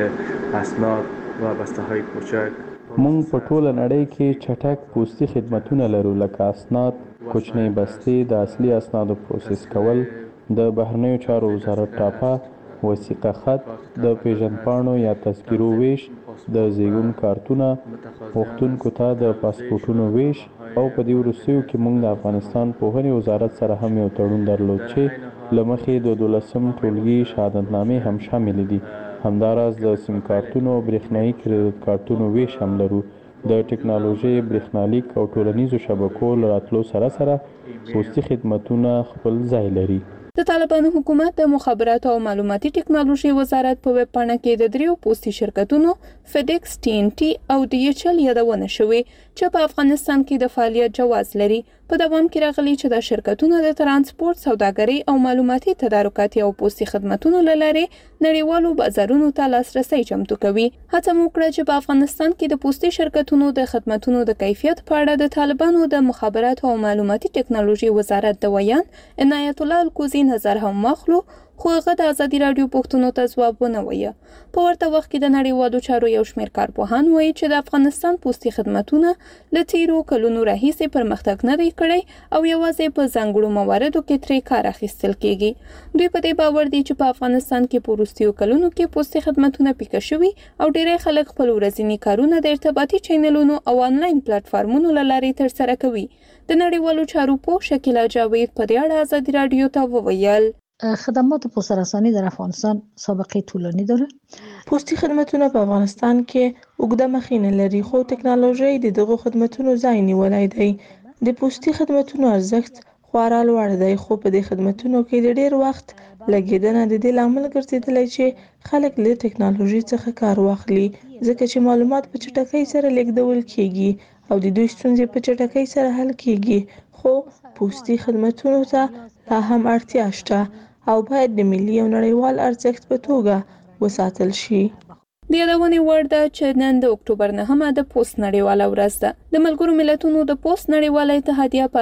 اسناد و بسته‌های کوچک. مونږ په ټوله نړۍ کې چټک پوسټي خدماتونه لرو لکه اسناد، کوچنۍ بستې، د اصلي اسنادو پروسس کول، د بهرنیو چارو وزارت ټاپه، وثیقه خط، د پیژندپاڼو یا تذکرو ویش، د زیږون کارتونه، غوښتونکو ته د پاسپورټونو ویش او په دې وروستیو کې مونږ د افغانستان پوهنې وزارت سره هم یو تړون درلود چې له مخې د 12 ټولګي شهادتنامې هم شامل دي. همداراز د سیم کارتونو او برېښنایي کریډټ کارتونو ویش هم لرو. د ټکنالوژي، برېښنالیک او ټولنیزو شبکو له راتلو سره سره پوسټي خدماتونه خپل ځای لري. د طالبانو حکومت د مخابراتو او معلوماتي ټکنالوژي وزارت په ویب پاڼه کې د دریو پوسټي شرکتونو فیډکس، TNT او DHL یادونه شوې چې په افغانستان کې د فعالیت جواز لري. په دوام کې راغلي چې د شرکتونو د ترانسپورت، سوداګرۍ او معلوماتي تدارکاتي او پوسټي خدماتو لارې نړیوالو بازارونو ته لاسرسي چمتو کوي. هڅه وکړه چې په افغانستان کې د پوسټي شرکتونو د خدماتو د کیفیت په اړه د طالبانو د مخابراتو او معلوماتي ټکنالوژي وزارت د ویان عنایت الله الکوزي نظر هم واخلو، خو هغه د آزادی رادیو پوښتنو ته ځواب ونه وایه. په ورته وخت کې د نړیوالو چارو یو شمېر کارپوهان وایي چې د افغانستان پوسټي خدماتونه له تیرو کلونو راهیسې پرمختګ نه دی کړی او یوازې په ځانګړو مواردو کې ترې کار اخیستل کېږي. دوی په دې باور دي چې په افغانستان کې په وروستیو کلونو کې پوسټي خدماتونه پیکه شوي او ډېری خلک خپل ورځني کارونه د ارتباطي چینلونو او آنلاین پلیټفارمونو له لارې ترسره کوي. د نړیوالو چارو پوه شکیلا جاوید په دې اړه آزادی رادیو ته وویل خدمات پست رسانی در افغانستان سابقه طولانی داره. پستی خدمتونه په افغانستان کې اوږده مخینه لري، خو ټکنالوژي د دغو خدمتونو ځای نیولی دی. د پستی خدمتونو ارزښت خورا لوړ دی، خو په دې خدمتونو کې د ډیر وخت لګیدنه د دې لامل ګرځیدلی چې خلک له ټکنالوژي څخه کار واخلي، ځکه چې معلومات په چټکۍ سره لیږدول کیږي او د دوی ستونزې په چټکۍ سره حل کیږي. خو پستی خدمتونو ته لا هم اړتیا شته او باید د ملي او نړیوال ارزښت په توګه وساتل شي. د یادونې وړ ده چې نن د اکتوبر 9 د پوسټ نړیواله ورځ ده. د ملګرو ملتونو د پوسټ نړیواله اتحادیه په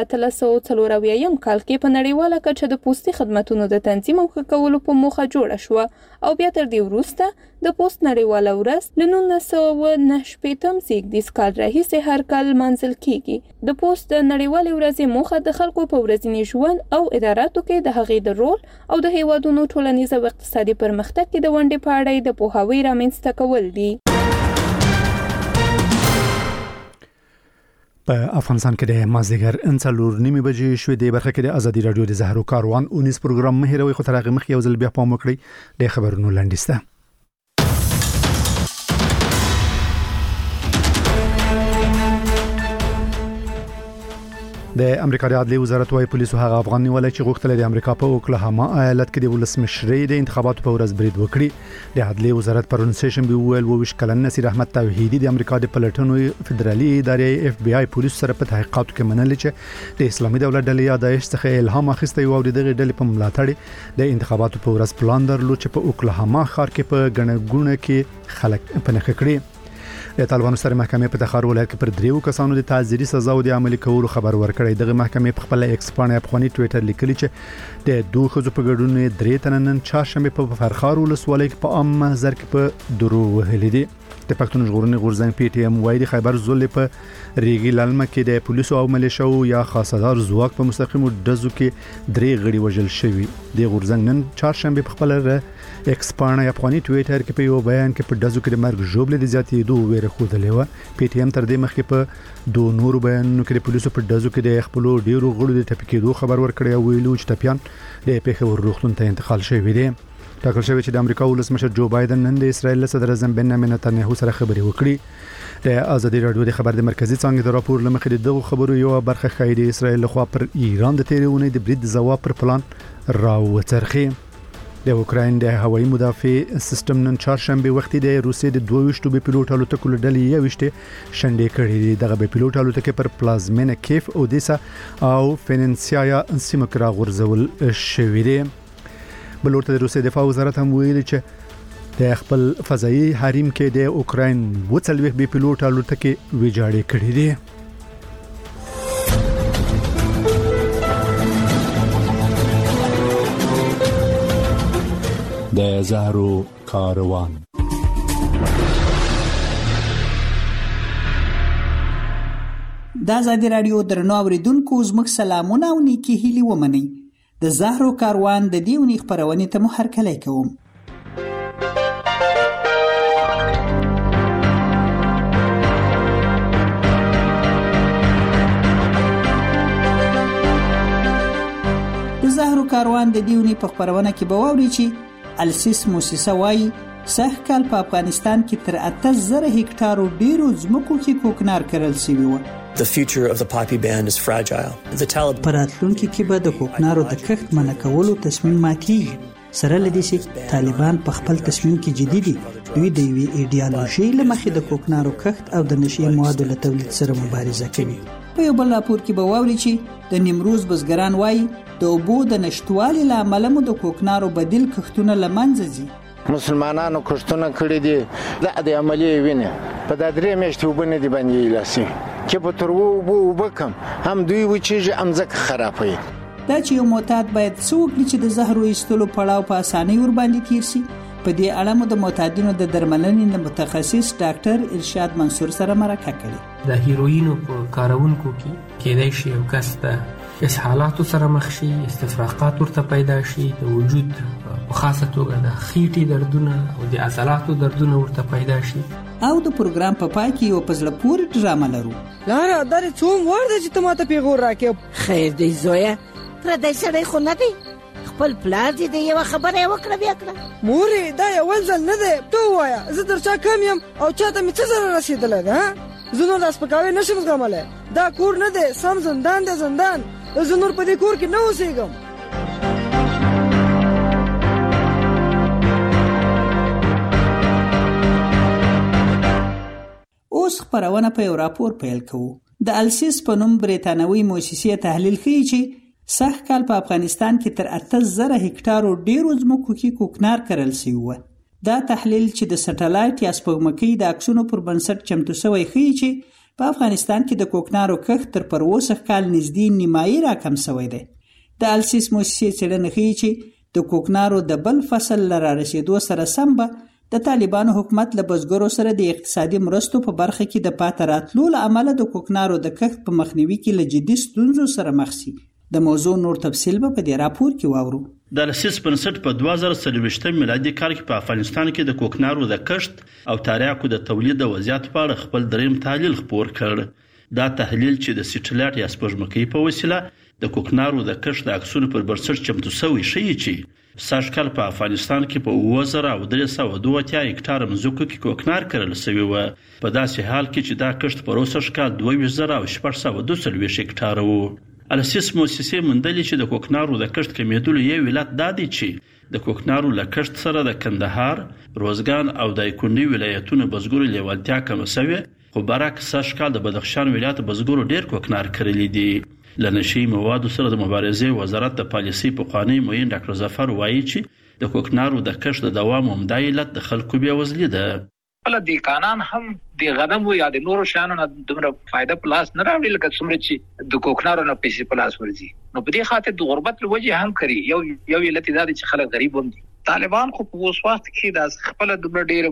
1340 کال کې په نړیواله کچه د پوسټي خدماتو د تنظیم او ښه کولو په موخه جوړه شوه او بیا تر دې وروسته د پوسټ نړیواله ورځ له 1998 زیږدیز کال راهیسې هر کال منځل کیږي. د پوسټ د نړیوالې ورځې موخه د خلکو په ورځني ژوند او اداراتو کې د هغې د رول او د هیوادونو ټولنیز او اقتصادي پرمختګ کې د ونډې په اړه د پوهاوي رامنځته کول دي. په افغانستان کې د مازدیګر 3:30 بجې شوې د برخه کې د ازادي رادیو د زهرو کاروان 19 پروګرام مهیروي خو ترغه مخ یو ځل بیا پام وکړئ د خبرونو لاندسته. د امریکا د عدلي وزارت وايي پولیسو هغه افغان نیولای چې غوښتل د امریکا په اوکلاهاما ایالت کې د ولسمشرۍ د انتخاباتو په ورځ برید وکړي. د عدلي وزارت پرون سیشن به ویل وویش کلن نصیر احمد توحیدی د امریکا د پلټنو فدرالي ادارې FBI پولیس سره په تحقیقاتو کې منل چې د اسلامي دولت ډلې یا داعش څخه الهام اخیستی او د دغه ډلې په ملاتړ د انتخاباتو په ورځ پلان درلود چې په اوکلاهاما ښار کې په غنګونه کې خلک پنهخ کړي. د طالبانو سره محکمې په تخار ولایت کې پر 3 کسانو د تعزیري سزا او د عملي کولو خبر ورکړی. دغه محکمې په خپل ایکس باندې افغاني ټوئیټر لیکلی چې د دوه خزو په ګډون 3 تن نن چهارشنبه په فرخار ولسوالۍ کې په عام محضر کې په درو وهلې دي. د پښتون ژغورنې غورځنګ PTM وايي د خیبر زولې په ریګي لالمه کې د پولیسو او ملیشو یا خاصدار زواک په مستقیمو ډزو کې 3 غړي وژل شوي. د غورځنګ نن چهارشنبه په خپل ایکس باندې افغاني ټوئیټر کې په یو بیان کې په ډزو کې د مرګ ژوبلې د زیاتېدو ویره خوده و. PTM تر دې مخکې په دوه نورو بیانونو کې د پولیسو په ډزو کې د خپل ډیرو غړو د ټپکېدو خبر ورکړی او ویلو چې ټپيان د پیښور روغتون ته انتقال شوی دي. ټاکل شوی چې د امریکا ولسمشر جو بایدن نن د اسرایل صدر اعظم بنیامین نتنیاهو سره خبرې وکړي. د ازادي رادیو د خبر د مرکزی څنګه د راپور لمخې دغه خبرو یو برخه خای د اسرایل لخوا پر ایران د تیرونې د برید ځواب پر پلان راوڅرخي. د اوکراین د هوایي مدافع سیستم نن چهارشنبه وخت د روسیې د 22 بي پيلوټ الوتکو لړلې یوشته شنډې کړې دي. دغه بي پيلوټ الوتکې پر پلازمینه کیف اودیسا او فیننسیا سیمه کې راغورځول شوې دي. بلورته د روسیې دفاع وزارت هم ویلي چې د خپل فضایي حریم کې د اوکراین وڅلوي بي پيلوټ الوتکې ویجاړې کړې دي. د زهرو کاروان د ازادي رادیو درنو اوریدونکو زموږ سلامونه او نیکی هیلي ومنئ. د زهرو کاروان د دیونی خبرونه ته مو هرکلی کوم. د زهرو کاروان د دیونی په خبرونه کې به واوري چې السیس موسسه وايي سږ کال په افغانستان کې تر 8000 هکتارو ډیرو ځمکو کې کوکنار کرل شوی و. The future of the poppy band is fragile. The Taliban پراتلونکو کې به د کوکنارو د کښت منع کولو تصمیم ماتي. سره لدې چې طالبان په خپل تصمیم کې جدي دي. دوی د وی ایډیالوژي لمخې د کوکنارو کښت او د نشي موادو له تولید سره مبارزه کوي. په یو بل راپور کې به واوري چې د نیمروز بزګران وایي د اوبو د نشټوالي لامل مو د کوکنارو بدیل کښتونه لمنځه ځي. مسلمانانو کښتونه کړی دي د عملی وینه په د درې میاشتې وبنه دي باندې لاسي چې په تر وبکم هم دوی و چې امزک خرابوي. دا چې یو معتاد باید څوک چې د زهرو ایستلو پړاو په اسانۍ ور باندې تیر شي. په دې اړه مو د معتادینو د درملنې متخصص ډاکټر ارشاد منصور سره مرکه کړې. د هیروینو په کارونکو کې کېدای شي یو کس ته اسهالاتو سره مخ شي، استفراغات ورته پیدا شي، د وجود په خاصه توګه د خېټې دردونه او د عضلاتو دردونه ورته پیدا شي. او د پروګرام په پای کې یو پزله پورې ډرامه لرو. لاره درې څوم ورده چې ته ماته پیغور راکې. خیر دی زویا، پردی سړی خو نه دی، خپل پلار دې د یو خبره وکړه بیا کړه. مورې دا یو ځل نه دی، ته وایا زه در چا کم یم او چاته مې څه ضرر رسېدلی ده؟ زه نور د سپکاوی نشم زغملی. دا کور نه دی، سم زندان دی زندان. زه نور په دې کور کې نه اوسېږم. اوس خبرونه په یو راپور پیل کوو. د السیس په نوم بریتانوي موسسې تحلیل کوي چې سږ کال په افغانستان کې تر 8000 هکتارو ډیرو ځمکو کې کوکنار کرل شوی و. دا تحلیل چې د سټلایټ یا سپوږمکۍ د عکسونو پر بنسټ چمتو شوی ښیي چې په افغانستان کې د کوکنارو کښت تر پروسه کال نږدې نیمایي راکم شوی دی. د السیس موسسې څېړنه ښیي چې د کوکنارو د بل فصل لره رسیدو سره سم به د طالبانو حکومت له بزګرو سره د اقتصادي مرستو په برخه کې د پاتې راتلو له امله د کوکنارو د کښت په مخنیوي کې له جدي ستونزو سره مخ شي. د موضوع نور تفصیل به په دې راپور کې واورو. د لسیس بنسټ په 2023 میلادي کال کې په افغانستان کې د کوکنارو د کښت او تاریاکو د تولید د وضعیت په اړه خپل دریم تحلیل خپور کړ. دا تحلیل چې د سټلایټ یا سپوږمکۍ په وسیله د کوکنارو د کښت د عکسونو پر بنسټ چمتو شوی شي چې سږکال په افغانستان کې په 2332 هکټار مځکو کې کوکنار کرل شوی و. په داسې حال کې چې دا کښت په روسش کال 22622 هکټار و. السیس موسسې مندلې چې د کوکنارو د کښت کمیدلو یو ولایت دادی چې د کوکنارو له کښت سره د کندهار، روزګان او دایکنډي ولایتونو بزګرو لیوالتیا کم شوی، خو برعکس سږکال د بدخشان ولایت بزګرو ډیر کوکنار کړلی دي. لنشي موادو سره د مبارزې وزارت د پالیسي پخوانی معین ډاکټر ظفر وایي چې د کوکنارو د کښت د دوام عمده علت د خلکو بیوزلي ده. بل د قانون هم د غنمو یا د نورو شیانو نه دومره فائدہ پلاس نه راوړي لکه څومره چې د کوکنارو نه پیسې پلاس ورځي. نو په دې خاطر د غربت لوجه هم کوي یو علت دا چې خلک غریب هم دي. طالبان خو په اوس وخت کې د خپل دومره ډیر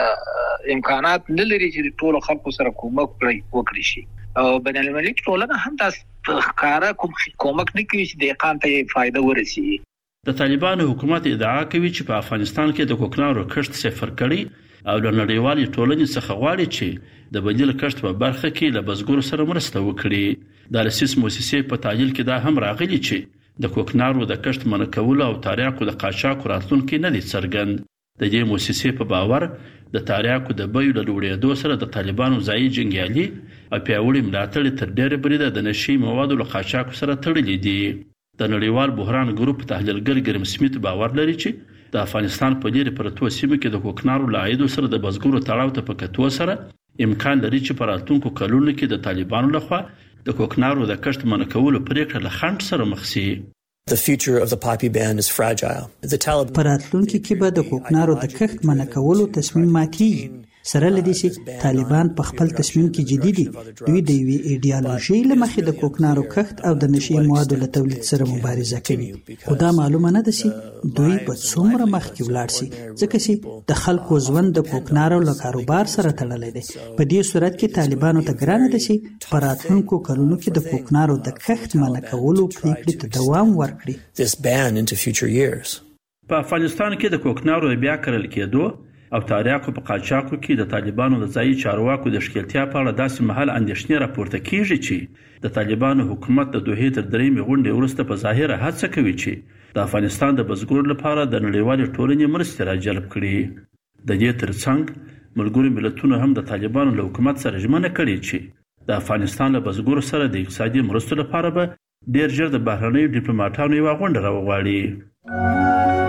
امکانات نه لري چې ټول خلکو سره کومک وکړي شي او بین المللي ټولنه هم تاسو ښکارا کومک نه کوي چې د اقامت ته فائدہ ورسي. د طالبانو حکومت ادعا کوي چې په افغانستان کې د کوکنارو کښت صفر کړي او له نړیوالې ټولنې څخه غواړي چې د بدیل کښت په برخه کې له بزګرو سره مرسته وکړي. د لسیس موسسې په تحلیل کې دا هم راغلي چې د کوکنارو د کښت منع کول او تاریاکو د قاچاق راتلونکي نه دي څرګند. د دې موسسې په باور د تاریاکو د بیو له لوړېدو سره د طالبانو ځایي جنګیالي او پیاوړي ملاتړ تر ډېره بریده د نشي موادو له قاچاقو سره تړلي دي. د نړیوال بحران ګروپ تحلیلګر ګرم سمیت باور لري چې د افغانستان په لري پرتو سیمو کې د کوکنارو له عایدو سره د بزګرو تړاو ته په کتو سره امکان لري چې په راتلونکو کلونو کې د طالبانو لخوا د کوکنارو د کښت منع کولو پریکړه له خنډ سره مخ شي. The future of the poppy ban is fragile. The Taliban په راتلونکي کې به د کوکنارو د کښت منع کولو تصمیم ماتېږي. سره لدی چې طالبان په خپل تصمیم کې جدي دي. دوی د یوې ایډیالوژي له مخې د کوکنارو کښت او د نشي موادو له تولید سره مبارزه کوي. خو دا معلومه نه ده چې دوی به څومره مخکې ولاړ شي ځکه چې د خلکو ژوند د کوکنارو له کاروبار سره تړلی دی. په دې صورت کې طالبانو ته ګرانه ده چې په راتلونکو کلونو کې د کوکنارو د کښت منع کولو پریکړې ته دوام ورکړي. this ban into future years. په افغانستان کې د کوکنارو بیا کرل کېدو او تاریاکو په قاچاقو کې د طالبانو د ځایي چارواکو د ښکیلتیا په اړه داسې محل اندېښنې راپورته کیږي چې د طالبانو حکومت د دوحې تر درېیمې غونډې وروسته په ظاهره هڅه کوي چې د افغانستان د بزګرو لپاره د نړیوالې ټولنې مرستې راجلب کړي. د دې ترڅنګ ملګرو ملتونو هم د طالبانو له حکومت سره ژمنه کړې چې د افغانستان له بزګرو سره د اقتصادي مرستو لپاره به ډېر ژر د بهرنیو ډیپلوماټانو یوه غونډه راوغواړي.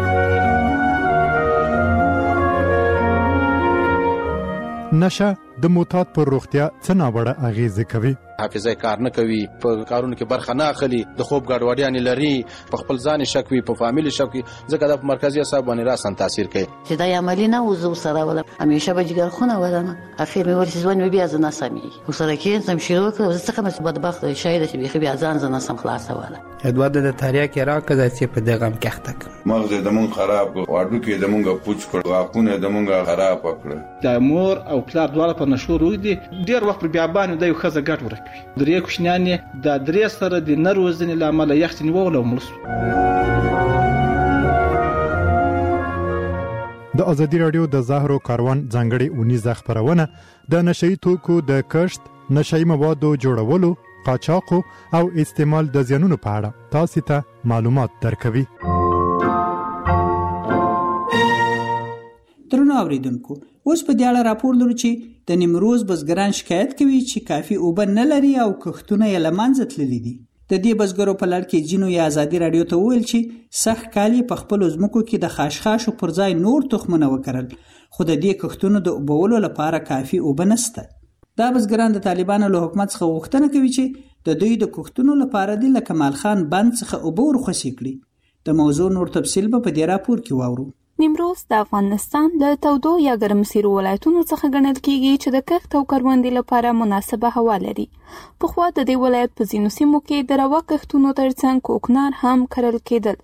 نشه د معتاد پر روغتیا څه ناوړه اغیزه کوي. حافظه کار نه کوي، په کارونو کې برخه نه اخلي، د خوب ګډوډیان لري، په خپل ځان شک وي، په فامیل شک وي، ځکه د مرکزی اعصاب باندې راسن تاثیر کوي. چې دا عملی نه وزو سره ولا همیشه به جګر خونه ولنه اخر مې ورسې ځوان بیا زنه سمي وسره کې سم شروع کړ زه څنګه مې بدبخت شاید چې بیا ځان زنه سم خلاص ولا ادواد د تاریا کې راکړه چې په دغه کې تک مغز د مون خراب واړو کې د مونږه پوچ کړ واقونه د مونږه خراب کړ. د مور او پلار دواړه په نشو روي دي ډیر وخت بیا باندې د یو خزه ګټ ورکوي. درې کوښنیانې د درې سره د نروزنې لامل یختنی وغلو ملس. د ازادي رادیو د زهرو کاروان ځانګړي اونیزه خبرونه د نشئی توکو د کښت، نشئی موادو جوړولو، قاچاق او استعمال د زیانونو په اړه تاسو ته معلومات درکوي. درنو اوریدونکو، اوس په دې اړه راپور لرو چې د نیمروز بزګران شکایت کوي چې کافي اوبه نه لري او کښتونه یې له منځه تللي دي. د دې بزګرو په لړ کې ځینو یې ازادي رادیو ته وویل چې سخت کال یې په خپلو ځمکو کې د خاشخاشو پر ځای نور تخمونه وکرل، خو د دې کښتونو د اوبولو لپاره کافي اوبه نشته. دا بزګران د طالبانو له حکومت څخه غوښتنه کوي چې د دوی د کښتونو لپاره د کمال خان بند څخه اوبه ورخصي کړي. د موضوع نور تفصیل به په دې راپور کې واورو. نیمروز د افغانستان د تودو یا ګرمسیرو ولایتونو څخه ګڼل کیږي چې د کښت او کروندې لپاره مناسبه هوا لري. پخوا د دې ولایت په ځینو سیمو کې د روا کښتونو ترڅنګ کوکنار هم کرل کېدل.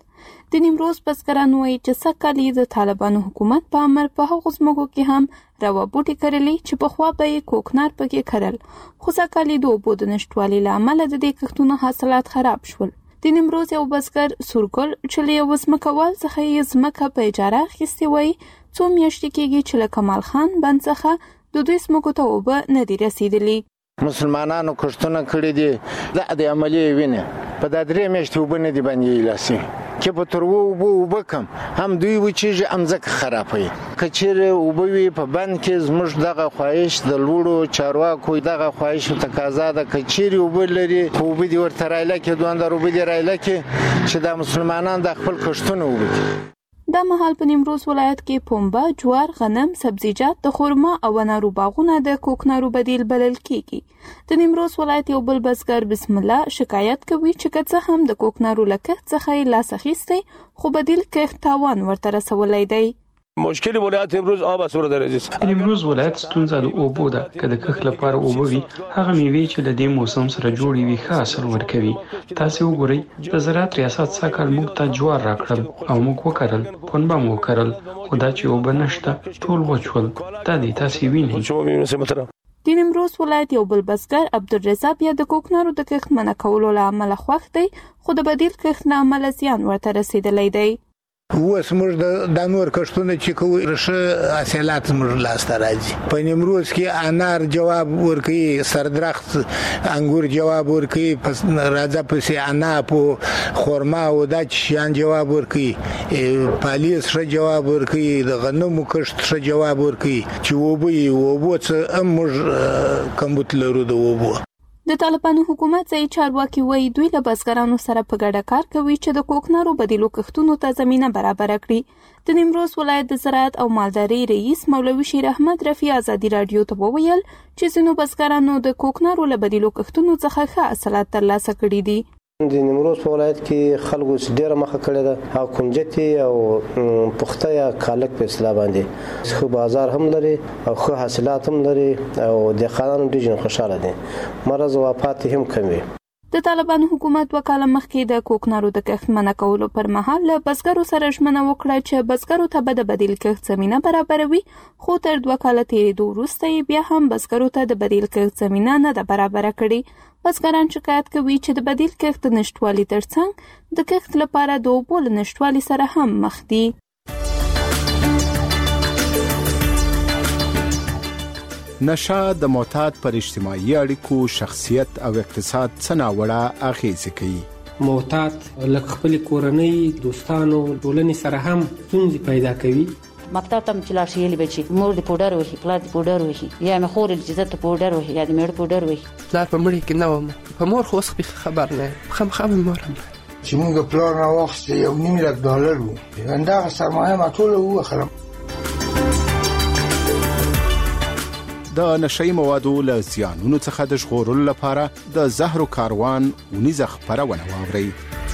د نیمروز بزګران وایي چې سږکال د طالبانو حکومت په امر په هغو ځمکو کې هم روا بوټي کرلي چې پخوا به یې کوکنار پکې کرل، خو سږکال د اوبو د نشتوالي له امله د دې کښتونو حاصلات خراب شول. د نیمروز یو بزګر سورګل چې له یو ځمکوال څخه یې ځمکه په اجاره اخیستې وایي څو میاشتې کېږي چې له کمال خان بند څخه د دوی ځمکو ته اوبه نه دي رسیدلي. مسلمانانو کښتونه کړي دي د عملي وینې په دا 3 میاشتې اوبه نه دي باندې لاسي چې په تر اوبه کم هم دوی وچیږي هم ځکه خرابوي. که چیرې اوبه وي په بند کې زموږ دغه خواهش د لوړو چارواکو دغه خواهش تقاضا ده که چیرې اوبه لري اوبه دي ورته رایله کې دوندر اوبه دي رایله کې چې د مسلمانان د خپل کښتونه اوبه دي. دا مهال په نیمروز ولایت کې پنبه، جوار، غنم، سبزیجات، د خرما او انارو باغونه د کوکنارو بدیل بلل کیږي. د نیمروز ولایت یو بل بزګر بسم الله شکایت کوي چې که څه هم د کوکنارو له کښت څخه یې لاس اخیستی خو بدیل کښت تاوان ورته رسولی دی. مشکل ولایت امروز آب صورت درجه است. امروز ولایت ستونزه د اوبو ده. که د کښت لپاره اوبه وي هغه میوې چې د دې موسم سره جوړې وي ښه حاصل ورکوي. تاسو وګورئ د زراعت ریاست سږکال موږ ته جوار راکړل او موږ وکرل، پنبه مو وکرل، خو دا چې اوبه نشته ټول وچول. دا دی تاسو وینئ. د نیمروز ولایت یو بل بزګر عبدالرضا بیا د کوکنارو د کښت منع کولو له امله خوښ دی خو د بدیل کښت له امله زیان ورته رسیدلی دی. اوس موږ د نور کښتونه چې کوو ښه حاصلات موږ لاسته راځي. په نیمروز کې انار جواب ورکوي، سردرخت انګور جواب ورکوي، راځه پسې عناب او خرما او دا شیان جواب ورکوي، پالیس ښه جواب ورکوي، د غنمو کښت ښه جواب ورکوي چې اوبه څه هم موږ کمبود لرو د اوبو. د طالبانو حکومت ځایي چارواکي وایي دوی له بزګرانو سره په ګډه کار کوي چې د کوکنارو بدیلو کښتونو ته زمینه برابره کړي. د نیمروز ولایت د زراعت او مالدارۍ رئیس مولوي شیر احمد رفیع ازادي راډیو ته وویل چې ځینو بزګرانو د کوکنارو له بدیلو کښتونو څخه ښه حاصلات ترلاسه کړي دي. د نیمروز په ولایت کې خلکو ډیره مخه کړې ده او کنجتي او پخته یا کالک په اصطلاح باندې خو بازار هم لري او خو حاصلات هم لري او د خانانو ډیره خوشاله دي، مرز او وفات هم کموي. د طالبانو حکومت وکاله مخکې د کوکنارو د کښت منع کولو پر مهال له بزګرو سره ژمنه وکړه چې بزګرو ته به د بدیل کښت زمینه برابروي، خو تر 2 کاله تېرېدو وروسته بیا هم بزګرو ته د بدیل کښت زمینه نه ده برابره کړې. بزګران شکایت کوي چې د بدیل کښت نشتوالي ترڅنګ د کښت لپاره د اوبو له نشتوالي سره هم مخ دي. نشه د معتاد پر اجتماعي اړیکو، شخصیت او اقتصاد څه ناوړه اغیزې کوي. معتاد لکه خپل کورنۍ، دوستانو، ټولنې سره هم ستونزې پیدا کوي. مکتب ته چې لاړ شي یلی بچي مور د پودر وهي، پلار د پودر وهي، یا مې خور چې زته پودر وهي، یا د مېړه پودر وهي. پلار په مړي کې نه وم، په مور خو اوس خبر نه خامخا مور هم چې موږ پلار نه واخیست $1,000,000 وو، همدغه سرمایه ما ټوله ووخلم. د نشئی موادو له زیانونو څخه د ژغورلو لپاره د زهرو کاروان ونیزه خپرونه واورئ.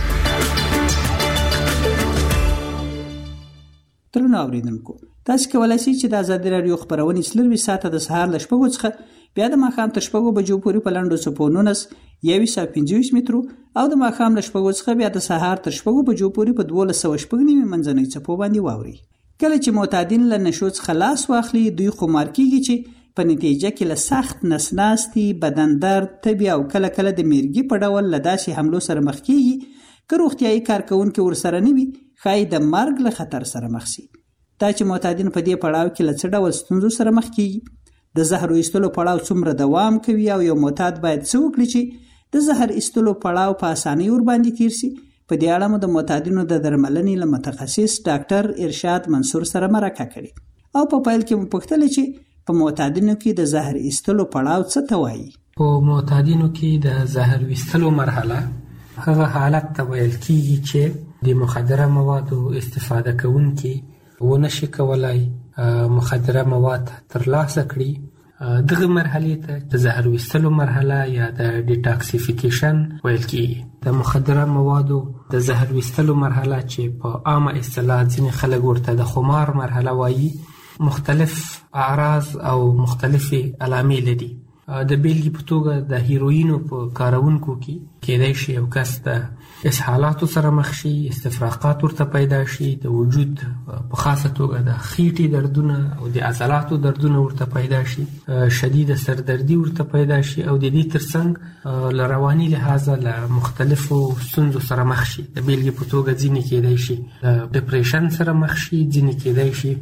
ترونه اوریدونکو تاسو کولای شئ چې د ازادي راډیو خبرونه سلوي ساعته د سهار ل 8 څخه بیا د ماښام تر 8 بجو پورې په لاندو سپونونس 125 مترو او د ماښام ل 8 څخه بیا د سهار تر 8 بجو پورې په 1290 منځنۍ چپو باندې واوري. کله چې معتادین له نشو څخه لاس واخلي دوی خمار کیږي چې په نتیجه کې له سخت نسناستي، بدن درد، تبي او کله کله د میرګي په ډول لداسي حملو سره مخ کیږي. که روغتیايي کارکونکو ورسره نه وي خای د مرګ له خطر سره مخ شي. دا چې معتادین په دې پړاو کې له څه ډول ستونزو سره مخ کیږي، د زهر ایستلو پړاو څومره دوام کوي او یو معتاد باید څه وکړي چې د زهر ایستلو پړاو په اسانۍ ور باندې تیر شي. په دې اړه مو د معتادینو د درملنې له متخصص ډاکټر ارشاد منصور سره مرکه کړې او په پیل کې مو پوښتل چې په معتادینو کې د زهر ایستلو پړاو څه ته وایي. په معتادینو کې د زهر ایستلو مرحله هغه حالت ته ویل کیږي چې د مخدره موادو استفاده کوونکي ونشي کولای مخدره مواد ترلاسه کړي. دغه مرحله ته د زهر ایستلو مرحله یا د ډیټاکسیفیکیشن ویل کیږي. د مخدره موادو د زهر ایستلو مرحله چې په عامه اصطلاح ځینې خلک ورته د خمار مرحله وایي، مختلف اعراض او مختلفې علامې لري. د بیلګې په توګه د هیروینو په کارونکو کې کېدای شي یو کس د اسهالاتو سره مخ شي، استفراقات ورته پیدا شي، د وجود په خاصه توګه د خېټې دردونه او د عضلاتو دردونه ورته پیدا شي، شدید سردردي ورته پیدا شي او د دې ترڅنګ له رواني لحاظه له مختلفو ستونزو سره مخ شي. د بیلګې په توګه ځینې کېدای شي له ډپریشن سره مخ شي، ځینې کېدای شي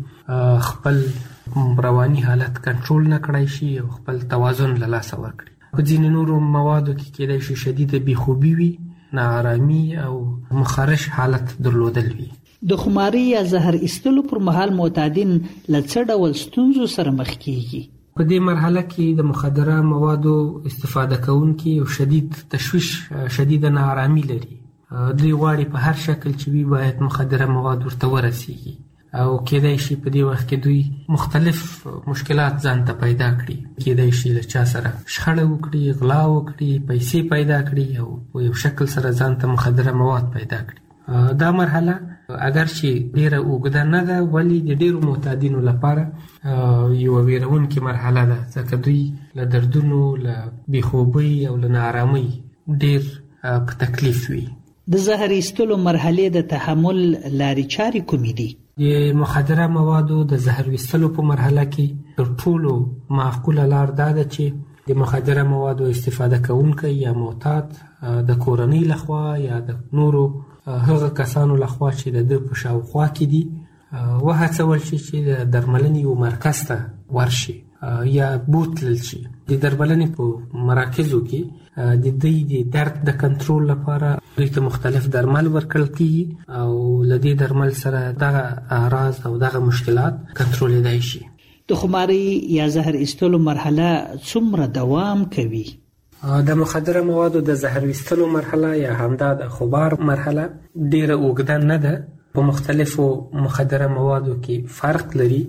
خپل رواني حالت کنټرول نه کړای شي او خپل توازن له لاسه ورکړي. په ځینې نورو موادو کې کېدای شي شدید بېخوبي وي، ناارامي او مخرش حالت درلودل وي. د خماري یا زهر ایستلو پر مهال معتادین له څه ډول ستونزو سره مخ کیږي؟ په دې مرحله کې د مخدره موادو استفاده کوونکي او شدید تشویش، شدید ناارامي لري. دوی غواړي په هر شکل چې وي باید مخدره مواد ورته ورسیږي او کېدای شي په دې وخت کې دوی مختلف مشکلات ځان ته پیدا کړي. کېدای شي له چا سره شخړه وکړي، غلا وکړي، پیسې پیدا کړي او په یو شکل سره ځان ته مخدره مواد پیدا کړي. دا مرحله اگر چې ډیره اوږده نه ده ولی د ډیرو معتادینو لپاره یو ویرونکې مرحله ده، ځکه دوی له دردونو، له بېخوبۍ او له ناارامۍ ډیر په تکلیف وي. د زهر ایستلو مرحلې د تحمل لارې چارې کومې دي؟ د مخدره موادو د زهر ویستلو په مرحله کې تر ټولو معقوله لار دا ده چې د مخدره موادو استفاده کوونکی یا معتاد د کورنۍ لخوا یا د نورو هغه کسانو لخوا چې د ده په شاوخوا کې دي وهڅول شي چې د درملنې یو مرکز ته ورشي یا بوتلل شي. د درملنې په مراکزو کې د دوی د درد د کنټرول لپاره دوی ته مختلف درمل ورکړل کیږي او له دې درمل سره دغه اعراض او دغه مشکلات کنټرولېدای شي. د خماري یا زهر ایستلو مرحله څومره دوام کوي؟ د مخدره موادو د زهر ایستلو مرحله یا همدا د خمار مرحله ډیره اوږده نه ده. په مختلفو مخدره موادو کې فرق لري.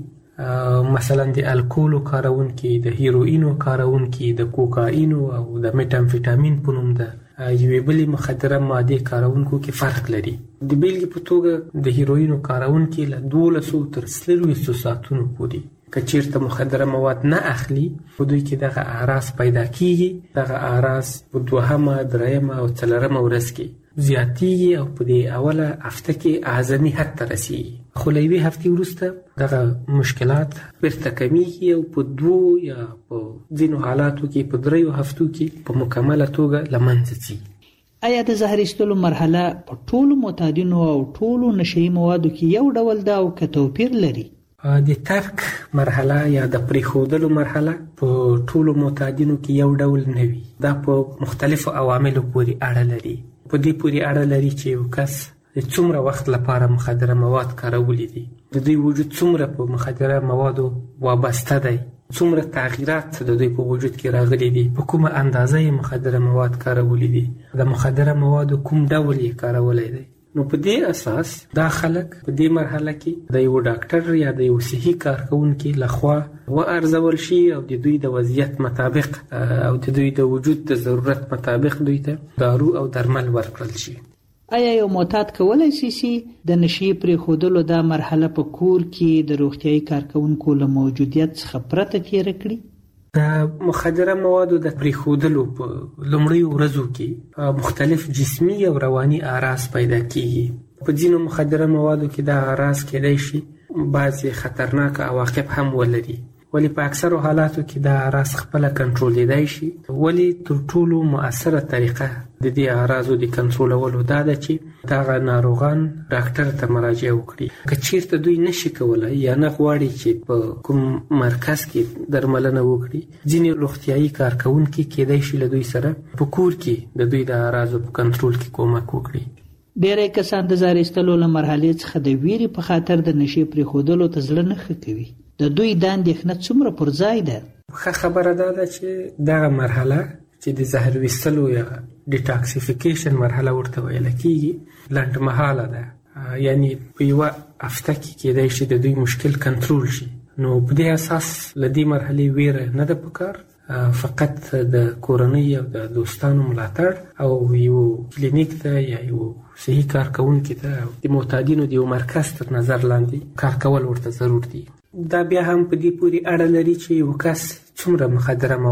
مثلا د الکولو کارونکي، د هیروینو کارونکي، د کوکاینو او د میتامفیټامین په نوم د یوې بلې مخدره مادې کارونکو کې فرق لري. د بیلګې په توګه د هیروینو کارونکي له 12 تر 24 ساعتونو پورې که چیرته مخدره مواد نه اخلي په دوی کې دغه اعراض پیدا کیږي. دغه اعراض په 2، 3 او 4 ورځ کې زیاتیږي او په دې اوله هفته کې اعظمي حد ته رسیږي. خو له یوې هفتې وروسته دغه مشکلات بیرته کمیږي او په 2 یا په ځینو حالاتو کې په 3 هفتو کې په مکمله توګه له منځه ځي. آیا د زهر ایستلو مرحله په ټولو معتادینو او ټولو نشهیي موادو کې یو ډول ده او که توپیر لري؟ د ترک مرحله یا د پریښودلو مرحله په ټولو معتادینو کې یو ډول نه وي. دا په مختلفو عواملو پورې اړه لري. په دې پورې اړه لري چې یو کس د څومره وخت لپاره مخدره مواد کارولی دي، د دوی وجود څومره په مخدره موادو وابسته دی، څومره تغییرات د دوی په وجود کې راغلي دي، په کومه اندازه یې مخدره مواد کارولی دي، د مخدره موادو کوم ډول یې کارولی دی. نو په دې اساس دا خلک په دې مرحله کې د یو ډاکټر یا د یو صحي کارکونکي لخوا وارزول شي او د دوی د وضعیت مطابق او د دوی د وجود د ضرورت مطابق دوی ته دارو او درمل ورکړل شي. آیا یو معتاد کولای شي د نشي پرېښودلو دا مرحله په کور کې د روغتیايي کارکونکو له موجودیت څخه پرته تیر کړي؟ د مخدره موادو د پرېښودلو په لومړیو ورځو کې مختلف جسمي او رواني اعراض پیدا کیږي. په ځینو مخدره موادو کې دا اعراض کېدای شي بعضې خطرناک عواقب هم ولري، ولی په اکثرو حالاتو کې دا اعراض خپله کنټرولېدای شي. ولی تر ټولو مؤثره طریقه د دې اعراضو د کنټرولولو دا ده چې دغه ناروغان ډاکټر ته مراجعه وکړي. که چیرته دوی نشي کولی یا نه غواړي چې په کوم مرکز کې درملنه وکړي، ځینې روغتیايي کارکوونکي کېدای شي له دوی سره په کور کې د دوی د اعراضو په کنټرول کې کومک وکړي. ډېری کسان د زهر ایستلو له مرحلې څخه د ویرې په خاطر د نشي پرېښودلو ته زړه نه ښه کوي. د دوی دا اندېښنه څومره پر ځای ده؟ ښه خبره دا ده چې دغه مرحله چې د زهر ویستلو یا ډیټاکسیفیکیشن مرحله ورته ویل کېږي لنډمهاله ده، یعنی په یوه هفته کې کېدای شي د دوی مشکل کنټرول شي. نو په دې اساس له دې مرحلې ویره نه ده پکار، فقط د کورنۍ او د دوستانو ملاتړ او یو کلینیک ته یا یو صحي کارکوونکي ته د معتادینو د یو مرکز تر نظر لاندې کار کول ورته ضرور دي. دا بیا هم په دې پورې اړه لري چې یو کس څومره مخدره مواد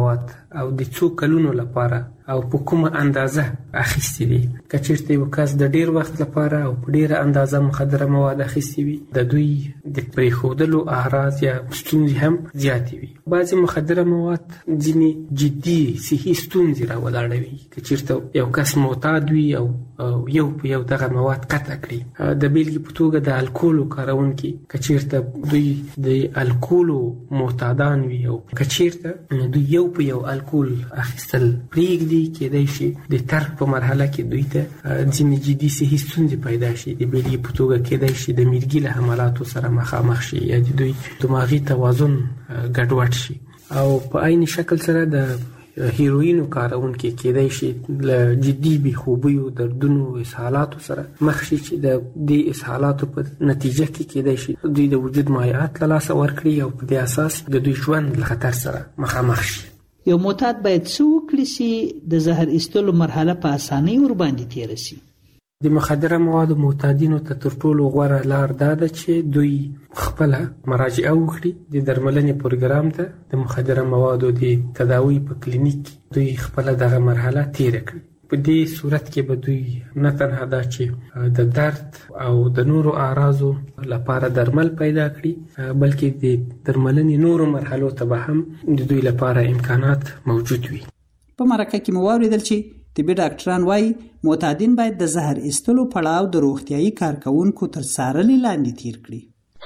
او د څو کلونو لپاره او په کومه اندازه اخیستي دي. که چېرته یو کس د ډیر وخت لپاره او په ډیره اندازه مخدره مواد اخیستي وي د دوی د پرېښودلو اعراض یا ستونزې هم زیاتې وي. بعضې مخدره مواد ځینې جدي صحي ستونزې راولاړوي. که چېرته یو کس معتاد وي او یو په یو دغه مواد قطع کړي. د بیلګې په توګه د الکولو کارونکي که چېرته دوی د الکولو معتادان وي او که چېرته دوی یو په یو الکول اخیستل پرېږدي کېدای شي د ترک په مرحله کې دوی ته ځینې جدي صحي ستونزې پیدا شي. د بیلګې په توګه کېدای شي د میرګي له حملاتو سره مخامخ شي یا د دوی دماغي توازن ګډوډ شي. او په عین شکل سره د هیروینو کارونکي کېدای شي له جدي بېخوبیو دردونو اسهالاتو سره مخ شي چې د دې اسهالاتو په نتیجه کې کېدای شي دوی د وجود مایعات له لاسه ورکړي او په دې اساس د دوی ژوند له خطر سره مخامخ شي. یو معتاد باید څه وکړي چې د زهر ایستلو مرحله په اسانۍ ورباندې تېره شي؟ د مخدره موادو معتادینو ته تر ټولو غوره لار دا ده چې دوی خپله مراجعه وکړي د درملنې پروګرام ته. د مخدره موادو د تداوی په کلینیک دوی خپله دغه مرحله تېره کړي. په دې صورت کې به دوی نه تنها دا چې د درد او د نورو اعراضو لپاره درمل پیدا کړي بلکې د درملنې نورو مرحلو ته به هم د دوی لپاره امکانات موجود وي. په مرکه کې مو واورېدل چې طبي ډاکټران وایي معتادین باید د زهر ایستلو پړاو د روغتیایي کارکوونکو تر څارنې لاندې تیر کړي.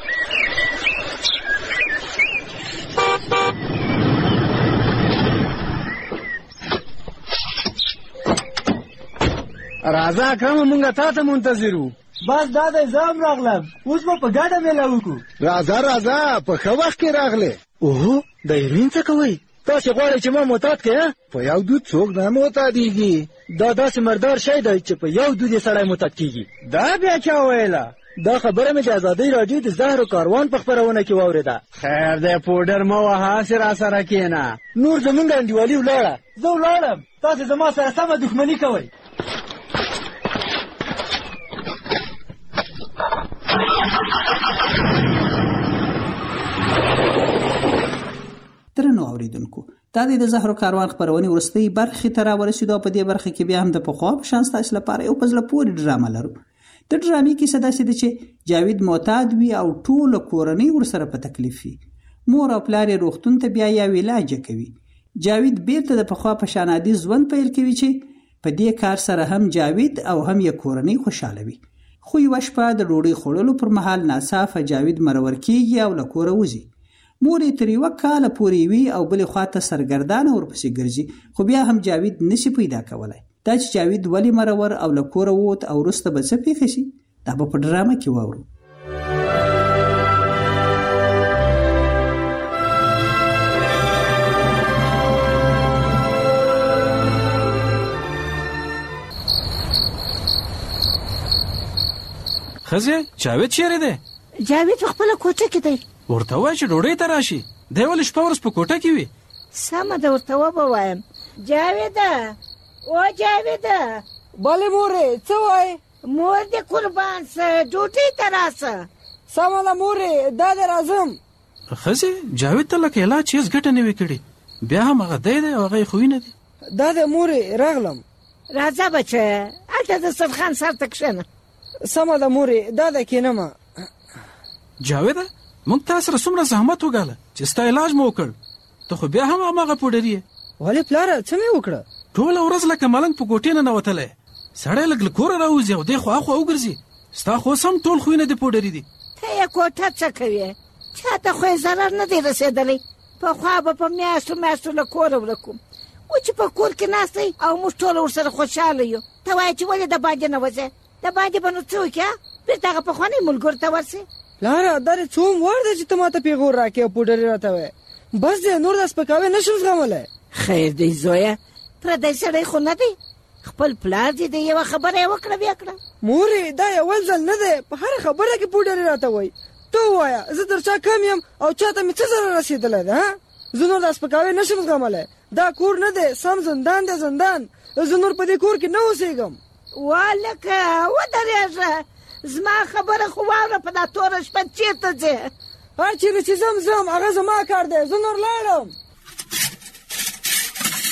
راځه اکرم مونږ تا ته منتظر وو. بس دا د زام راغلم اوس به په ګډه میله وکړو. راځه په ښه وخت کې راغلې. اوهو د هیروین څه کوئ؟ تاسې غواړئ چې ما معتاد کړې؟ په یو دود څوک نه معتادېږي. دا داسې مردار شی دی چې په یو دود یې سړی معتاد کېږي. دا بیا چا ویله؟ دا خبره مې د ازادۍ راډیو د زهرو کاروان په خپرونه کې واورېده. خیر دی پوډر مه وهه هسې راسره کښېنه. نور زمونږ انډیوالي ولاړه. زه ولاړم تاسې زما سره سمه دښمني کوئ. درنو اوریدونکو دا د زهرو کاروان خبرونې وروستۍ برخې ته راورسېدو. په دې برخه کې بیا هم د پخوا په شان ستاسو لپاره یو په زړه پورې ډرامه لرو. د ډرامې کیسه داسې ده چې جاوید معتاد وي او ټوله کورنۍ ورسره په تکلیف وي. مور او پلار یې روغتون ته بیا یو علاج کوي. جاوید بیرته د پخوا په شان عادي ژوند پیل کوي چې په دې کار سره هم جاوید او هم یې کورنۍ خوشاله وي. خو یوه شپه د ډوډۍ خوړلو پر مهال ناڅاپه جاوید مرور کېږي او له کوره وځي. مور یې تر یوه کاله پورې وي او بلې خواته سرګردانه ورپسې ګرځي. خو بیا هم جاوید نشي پیدا کولی. دا چې جاوید ولې مرور او له کوره ووت او وروسته به څه پېښه شي دا به په ډرامه کې واورو. ښځې جاوید چیرې دی؟ جاوید په خپله کوټه کې دی. ورته ووایه چې ډوډۍ ته راشي. دی ولې شپه ورځ په کوټه کې وي؟ سمه ده ورته وبوایم. جاویده او جاویده. بله مورې څه وایې؟ مور دې قربان سه ډوډۍ ته راسه. سمه ده مورې دا دې راځم. ښځې جاوید ته لکه علاج هېڅ ګټه نه وي کړې. بیا هم هغه دی او هغه یې خوینه دي. دا دې مورې راغلم. راځه بچه هلته د سرخان سر ته کښېنه. سمه ده مورې دا ده کښېنمه. جاویده موږ تا سره څومره زحمت وګاله چې ستا علاج مو وکړ. ته خو بیا هم هماغه پوډري یې. ولې پلاره څه مې وکړه؟ ټوله ورځ لکه ملنګ په کوټې ننوتلی. سړی لږ له کوره راوځي او دی خو اخوا وګرځي. ستا خو اوس هم ټول خویونه دې پوډري دي. ته یې کوټه څه کوې؟ چا ته خو یې ضرر نه دی رسېدلی. پخوا به په میاشتو له کوره ورک وم. و چې په کور کې ناست دی او موږ ټوله ورسره خوشحاله یو. ته وایې چې ولې د باندې نه وځې؟ د باندې به نو څه وکړې؟ بېرته هغه پخواني ملګرو ته ورسې. پلاره دا دې څوم وار دی چې ته ما ته پیغور راکړې او پوډري راته وایې؟ بس دی نور دا سپکاوی نشم زغملی. خیر دی زویه پردی سړی خو نه دی. خپل پلار دې د یوه خبره یې وکړه بیا کړه. مورې دا یول ځل نه دی په هره خبره کې پوډري راته وایي. ته ووایه زه تر چا کم یم او چا ته مې څه ضرر رسېدلی ده؟ زه نور دا سپکاوی نشم زغملی. دا کور نه دی سم زندان دی زندان. زه نور په دې کور کې نه اوسېږم. والکه ودرېږه زما خبره خو واوره په دا توره شپه چېرته ځې؟ هر چېرې چې ځم هغه زما کار دی. زه نور لاړم.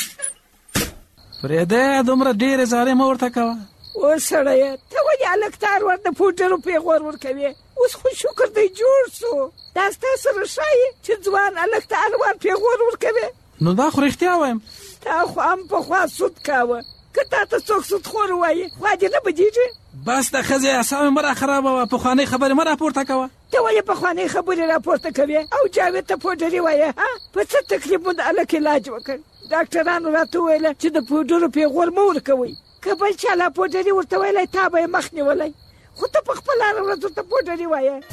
فريده دومره ډېرې زارې مه ورته کوه. او سړیه ته ولې هلک ته ور د پوډرو پیغور ورکوې؟ اوس خو شکر دی جوړ سو. دا ستا سره ښایي چې ځوان هلک ته هر پیغور ورکوې؟ نو دا خو رښتیا وایم. تا خو هم پخوا سود کاوه. که تا ته څوک سودخور ووایي خوا دې نه بدېږي؟ بس د ښځې اعصاب مه راخرابوه. پخوانۍ خبرې مه راپورته کوه. ته ولې پخوانۍ خبرې راپورته کوې او جاوید ته پوډري وایې؟ په څه تکلیف مو د هلک علاج وکړ؟ ډاکټرانو راته وویله چې د پوډرو پیغور مه ورکوئ. که بل چا لا پوډري ورته ویلی تا به یې مخ نیولی. خو ته په خپله هره ورځ ورته پوډري وایې.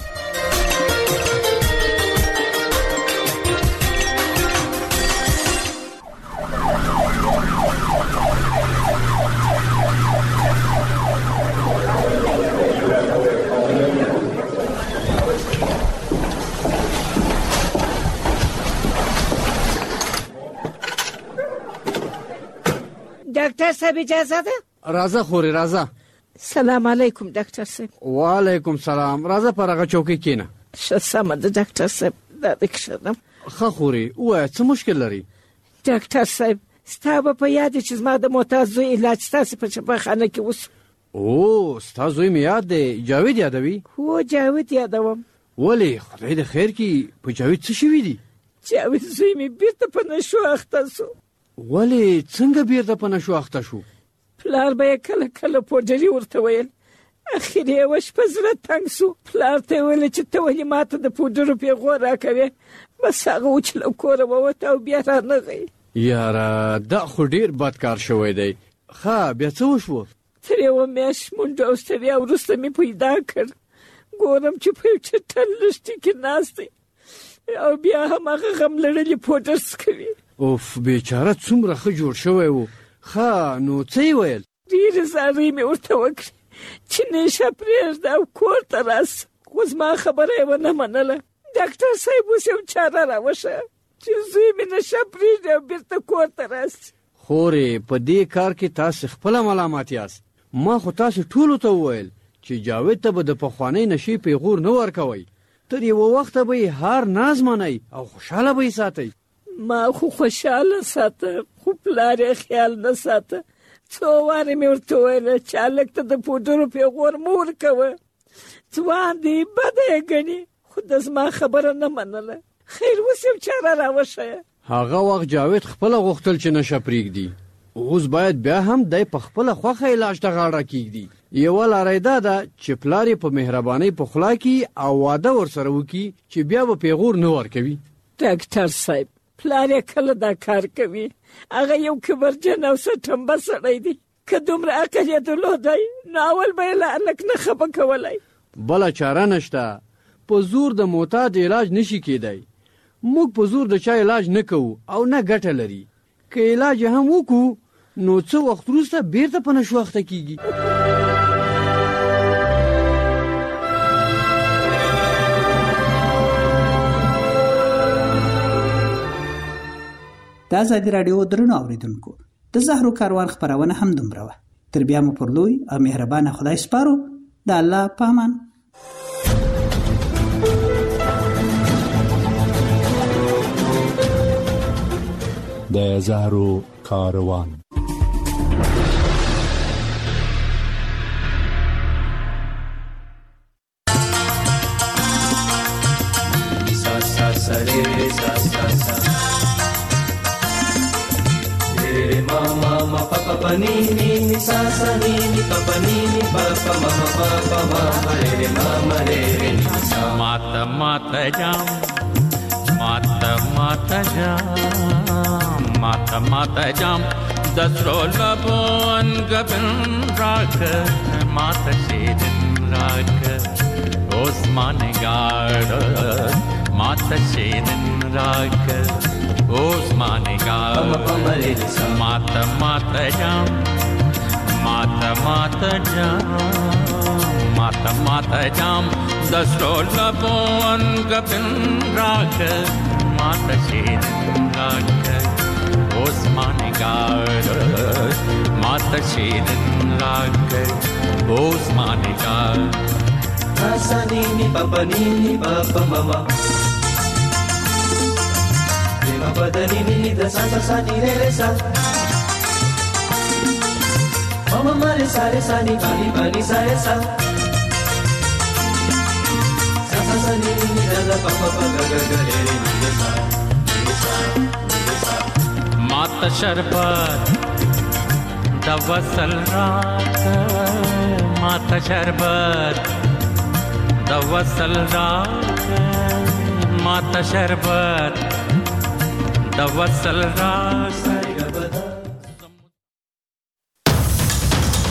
ډاکټر صاحب اجازه ده؟ راځه خورې راځه. سلام علیکم ډاکټر صاحب. وعلیکم سلام. راځه پر هغه چوکۍ کښېنه. ښه سمه ده ډاکټر صاحب دا دې کښېنم. ښه خورې ووایه څه مشکل لري؟ ډاکټر صاحب ستا به په یاد چې زما د معتاد زوی علاج ستاسې په شفاخانه کې وسو. او ستا زوی مې یاد دی. جاوید یادوي؟ هو جاوید یادوم. ولې خدای د خیر کړي په جاوید څه شوي دي؟ جاوید زوی مې بیرته په نشو اخته سو. ولې څنګه بیرته په نشو اخته شو؟ پلار به یې کله کله پوډري ورته ویل. اخر یوه شپه زړه تنګ سو. پلار ته یې ویل چې ته ولې ماته د پوډرو پیغور راکوې؟ بس هغه و چې له کوره ووته او بیا رانغی. یاره دا خو ډېر بد کار شوی دی. ښه بیا څه وشوه؟ تر یوه میاشت منډه او ستړیا وروسته مې پیدا کړ. ګورم چې په یو چټل لښتي کې ناست دی او بیا هم هغه غم لړلي پوډر څکوي. اوف بیچاره څومره ښه جوړ شوی و. ښه نو څه یې ویل؟ ډېرې زارۍ مې ورته وکړې چې نشه پرېږده او کور ته راسه. خو زما خبره یې ونه منله. ډاکټر صاحب اوس یو چاره راوښیه چې زوی مې نشه پرېږدي او بېرته کور ته راسي. خورې په دې کار کې تاسې خپله ملامت یاست. ما خو تاسې ټولو ته وویل چې جاوید ته به د پخوانۍ نشې پیغور نه ورکوئ. تر یوه وخته به یې هر ناز منئ او خوشحاله به یې ساتئ. ما خو خوشحاله ساته خو پلار یې خیال نه ساته. څو وارې مې ورته ویله چې هلک ته د پوډرو پیغور مه ورکوه. ځوان دی بده یې ګڼي خو د زما خبره نه منله. خیر اوس یو چاره راوښیه. هغه وخت جاوید خپله غوښتل چې نشه پرېږدي. اوس باید بیا هم دی په خپله خوښه علاج ته غاړه کېږدي. یوه لاره یې دا ده چې پلار یې په مهربانۍ پخلا کړي او واده ورسره وکړي چې بیا به پیغور نه ورکوي. ډاکټر صاحب پلار یې کله دا کار کوي. هغه یو کبرجن او سټمبه سړی دی. که دومره عقل یې درلودی نو اول به یې له هلک نه خفه کولی. بله چاره نشته. په زور د معتاد علاج نشي کېدی. موږ په زور د چا علاج نه کوو او نه ګټه لري. که علاج هم وکړو نو څه وخت وروسته بیرته په نشو اخته کېږي. د ازادي راډیو درنو اوریدونکو د زهرو کاروان خبرونه هم دومره وه. تر بیا مو پر لوی او مهربانه خدای سپارو. د الله پامان. د زهرو کاروان. سا سا سا ری سا سا سا ری ما ما ما pa pa pa ni ni ni sa sa ni ni pa pa ni ni pa pa ma ma re ma re ni sa mata mata jam mata mata jam mata mata jam dasro labon gabin rak mata shedin rak osman gard mata shedin rak osman gard mata mata jam mata mata jam mata mata jam dasro labon gabin rak mata shedin rak osman gard mata shedin rak osman gard sa ni ni pa mama pa da ni ni da sa sa ni re sa ma re sa re sa ni pa ni sa re sa sa sa sa ni ni da da pa pa ga ga ga re re ni sa ni sa ni sa मात शरबत द वसल रात मात शरबत द वसल रात मात शरबत द वसल रात